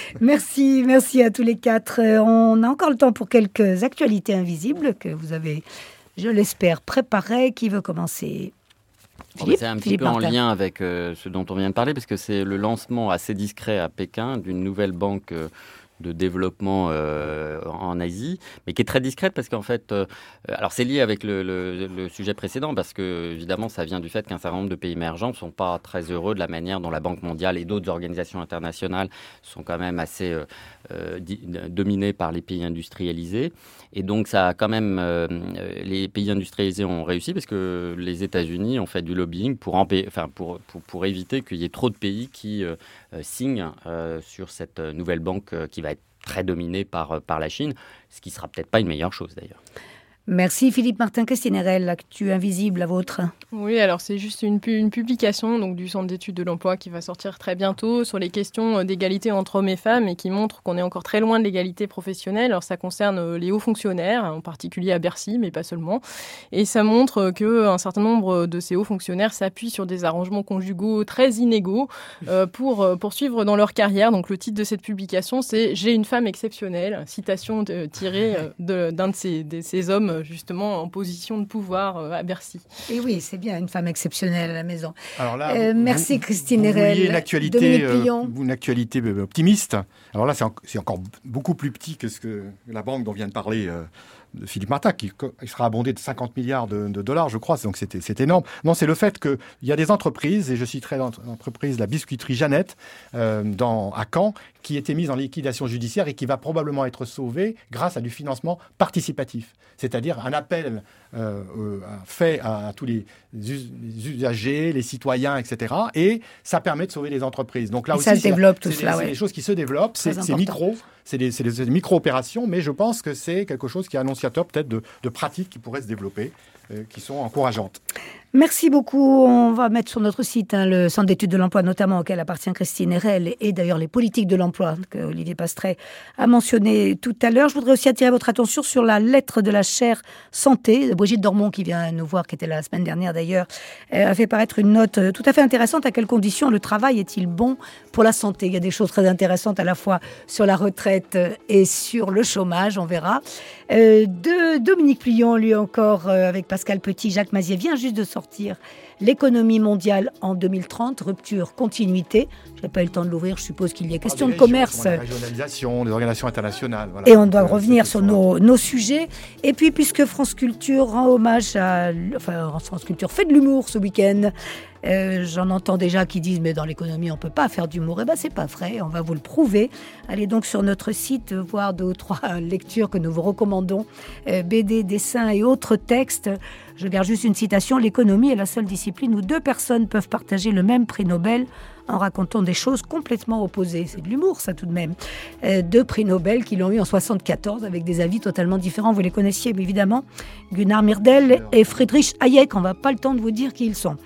[SPEAKER 1] Merci, merci à tous les quatre. On a encore le temps pour quelques actualités invisibles que vous avez, je l'espère, préparées. Qui veut commencer ?
[SPEAKER 5] Philippe, c'est un petit Philippe peu Martin. En lien avec euh, ce dont on vient de parler, parce que c'est le lancement assez discret à Pékin d'une nouvelle banque euh, de développement euh, en Asie, mais qui est très discrète parce qu'en fait, euh, alors c'est lié avec le, le, le sujet précédent parce que évidemment ça vient du fait qu'un certain nombre de pays émergents ne sont pas très heureux de la manière dont la Banque mondiale et d'autres organisations internationales sont quand même assez euh, euh, di- dominées par les pays industrialisés. Et donc ça a quand même, euh, les pays industrialisés ont réussi parce que les États-Unis ont fait du lobbying pour, empê- enfin, pour, pour, pour éviter qu'il y ait trop de pays qui euh, signent euh, sur cette nouvelle banque euh, qui va être très dominée par, par la Chine, ce qui ne sera peut-être pas une meilleure chose d'ailleurs.
[SPEAKER 1] Merci Philippe Martin. Christine Erel, l'actu invisible, la vôtre.
[SPEAKER 2] Oui, alors c'est juste une, une publication donc, du Centre d'études de l'emploi qui va sortir très bientôt sur les questions d'égalité entre hommes et femmes et qui montre qu'on est encore très loin de l'égalité professionnelle. Alors ça concerne les hauts fonctionnaires, en particulier à Bercy, mais pas seulement. Et ça montre qu'un certain nombre de ces hauts fonctionnaires s'appuient sur des arrangements conjugaux très inégaux euh, pour poursuivre dans leur carrière. Donc le titre de cette publication, c'est « J'ai une femme exceptionnelle », citation de, tirée de, d'un de ces, de ces hommes justement en position de pouvoir euh, à Bercy.
[SPEAKER 1] Et oui, c'est bien, une femme exceptionnelle à la maison.
[SPEAKER 4] Alors là,
[SPEAKER 1] euh,
[SPEAKER 4] vous,
[SPEAKER 1] merci
[SPEAKER 4] vous,
[SPEAKER 1] Christine
[SPEAKER 4] Erel. Vous vouliez une actualité, euh, une actualité optimiste. Alors là, c'est, en, c'est encore beaucoup plus petit que ce que la banque dont vient de parler euh, de Philippe Martin, qui il sera abondé de cinquante milliards de, de dollars, je crois, donc c'est, c'est énorme. Non, c'est le fait qu'il y a des entreprises, et je citerai l'entreprise, la biscuiterie Jeannette, euh, dans, à Caen, qui était mise en liquidation judiciaire et qui va probablement être sauvée grâce à du financement participatif. C'est-à-dire un appel euh, euh, fait à, à tous les, us- les usagers, les citoyens, et cetera. Et ça permet de sauver les entreprises. Donc là
[SPEAKER 1] et
[SPEAKER 4] aussi,
[SPEAKER 1] ça se développe
[SPEAKER 4] c'est,
[SPEAKER 1] tout
[SPEAKER 4] c'est,
[SPEAKER 1] cela.
[SPEAKER 4] c'est
[SPEAKER 1] ouais.
[SPEAKER 4] des choses qui se développent, c'est, c'est micro. C'est des, c'est des micro-opérations, mais je pense que c'est quelque chose qui est annonciateur peut-être de, de pratiques qui pourraient se développer, euh, qui sont encourageantes.
[SPEAKER 1] Merci beaucoup. On va mettre sur notre site hein, le Centre d'études de l'emploi, notamment auquel appartient Christine Erel, et d'ailleurs les politiques de l'emploi que Olivier Pastret a mentionné tout à l'heure. Je voudrais aussi attirer votre attention sur la lettre de la chaire santé de Brigitte Dormont, qui vient nous voir, qui était là la semaine dernière d'ailleurs, Elle a fait paraître une note tout à fait intéressante. À quelles conditions le travail est-il bon pour la santé ? Il y a des choses très intéressantes à la fois sur la retraite et sur le chômage, on verra. Euh, de Dominique Plion, lui encore, euh, avec Pascal Petit, Jacques Mazier, vient juste de sortir l'économie mondiale en deux mille trente, rupture, continuité. Je n'ai pas eu le temps de l'ouvrir, je suppose qu'il y a question de commerce.
[SPEAKER 4] La régionalisation, les organisations internationales. Voilà.
[SPEAKER 1] Et on doit revenir sur nos, nos sujets. Et puis, puisque France Culture rend hommage à... Enfin, France Culture fait de l'humour ce week-end. Euh, j'en entends déjà qui disent mais dans l'économie on peut pas faire d'humour. Eh ben c'est pas vrai, on va vous le prouver. Allez donc sur notre site voir deux ou trois lectures que nous vous recommandons, euh, B D, dessins et autres textes. Je garde juste une citation: l'économie est la seule discipline où deux personnes peuvent partager le même prix Nobel en racontant des choses complètement opposées. C'est de l'humour, ça, tout de même. Euh, deux prix Nobel qui l'ont eu en soixante-quatorze avec des avis totalement différents. Vous les connaissiez, évidemment. Gunnar Myrdal et Friedrich Hayek. On n'a pas le temps de vous dire qui ils sont.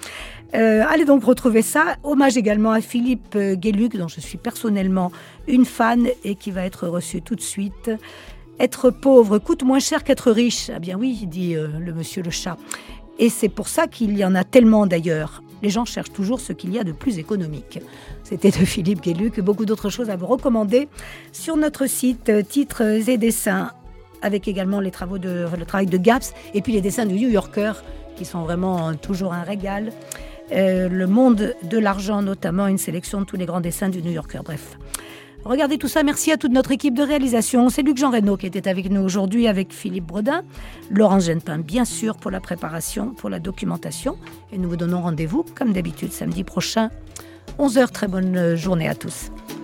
[SPEAKER 1] Euh, allez donc retrouver ça. Hommage également à Philippe Gueluc, dont je suis personnellement une fan et qui va être reçu tout de suite. Être pauvre coûte moins cher qu'être riche. Ah bien oui, dit euh, le monsieur le chat. Et c'est pour ça qu'il y en a tellement d'ailleurs. Les gens cherchent toujours ce qu'il y a de plus économique. C'était de Philippe Gueluc. Beaucoup d'autres choses à vous recommander sur notre site, titres et dessins, avec également les travaux de, le travail de Gaps et puis les dessins du New Yorker qui sont vraiment toujours un régal. Euh, le monde de l'argent, notamment une sélection de tous les grands dessins du New Yorker. Bref, regardez tout ça. Merci à toute notre équipe de réalisation. C'est Luc Jean Reynaud qui était avec nous aujourd'hui avec Philippe Brodin, Laurence Genepin, bien sûr, pour la préparation, pour la documentation. Et nous vous donnons rendez-vous, comme d'habitude, samedi prochain, onze heures. Très bonne journée à tous.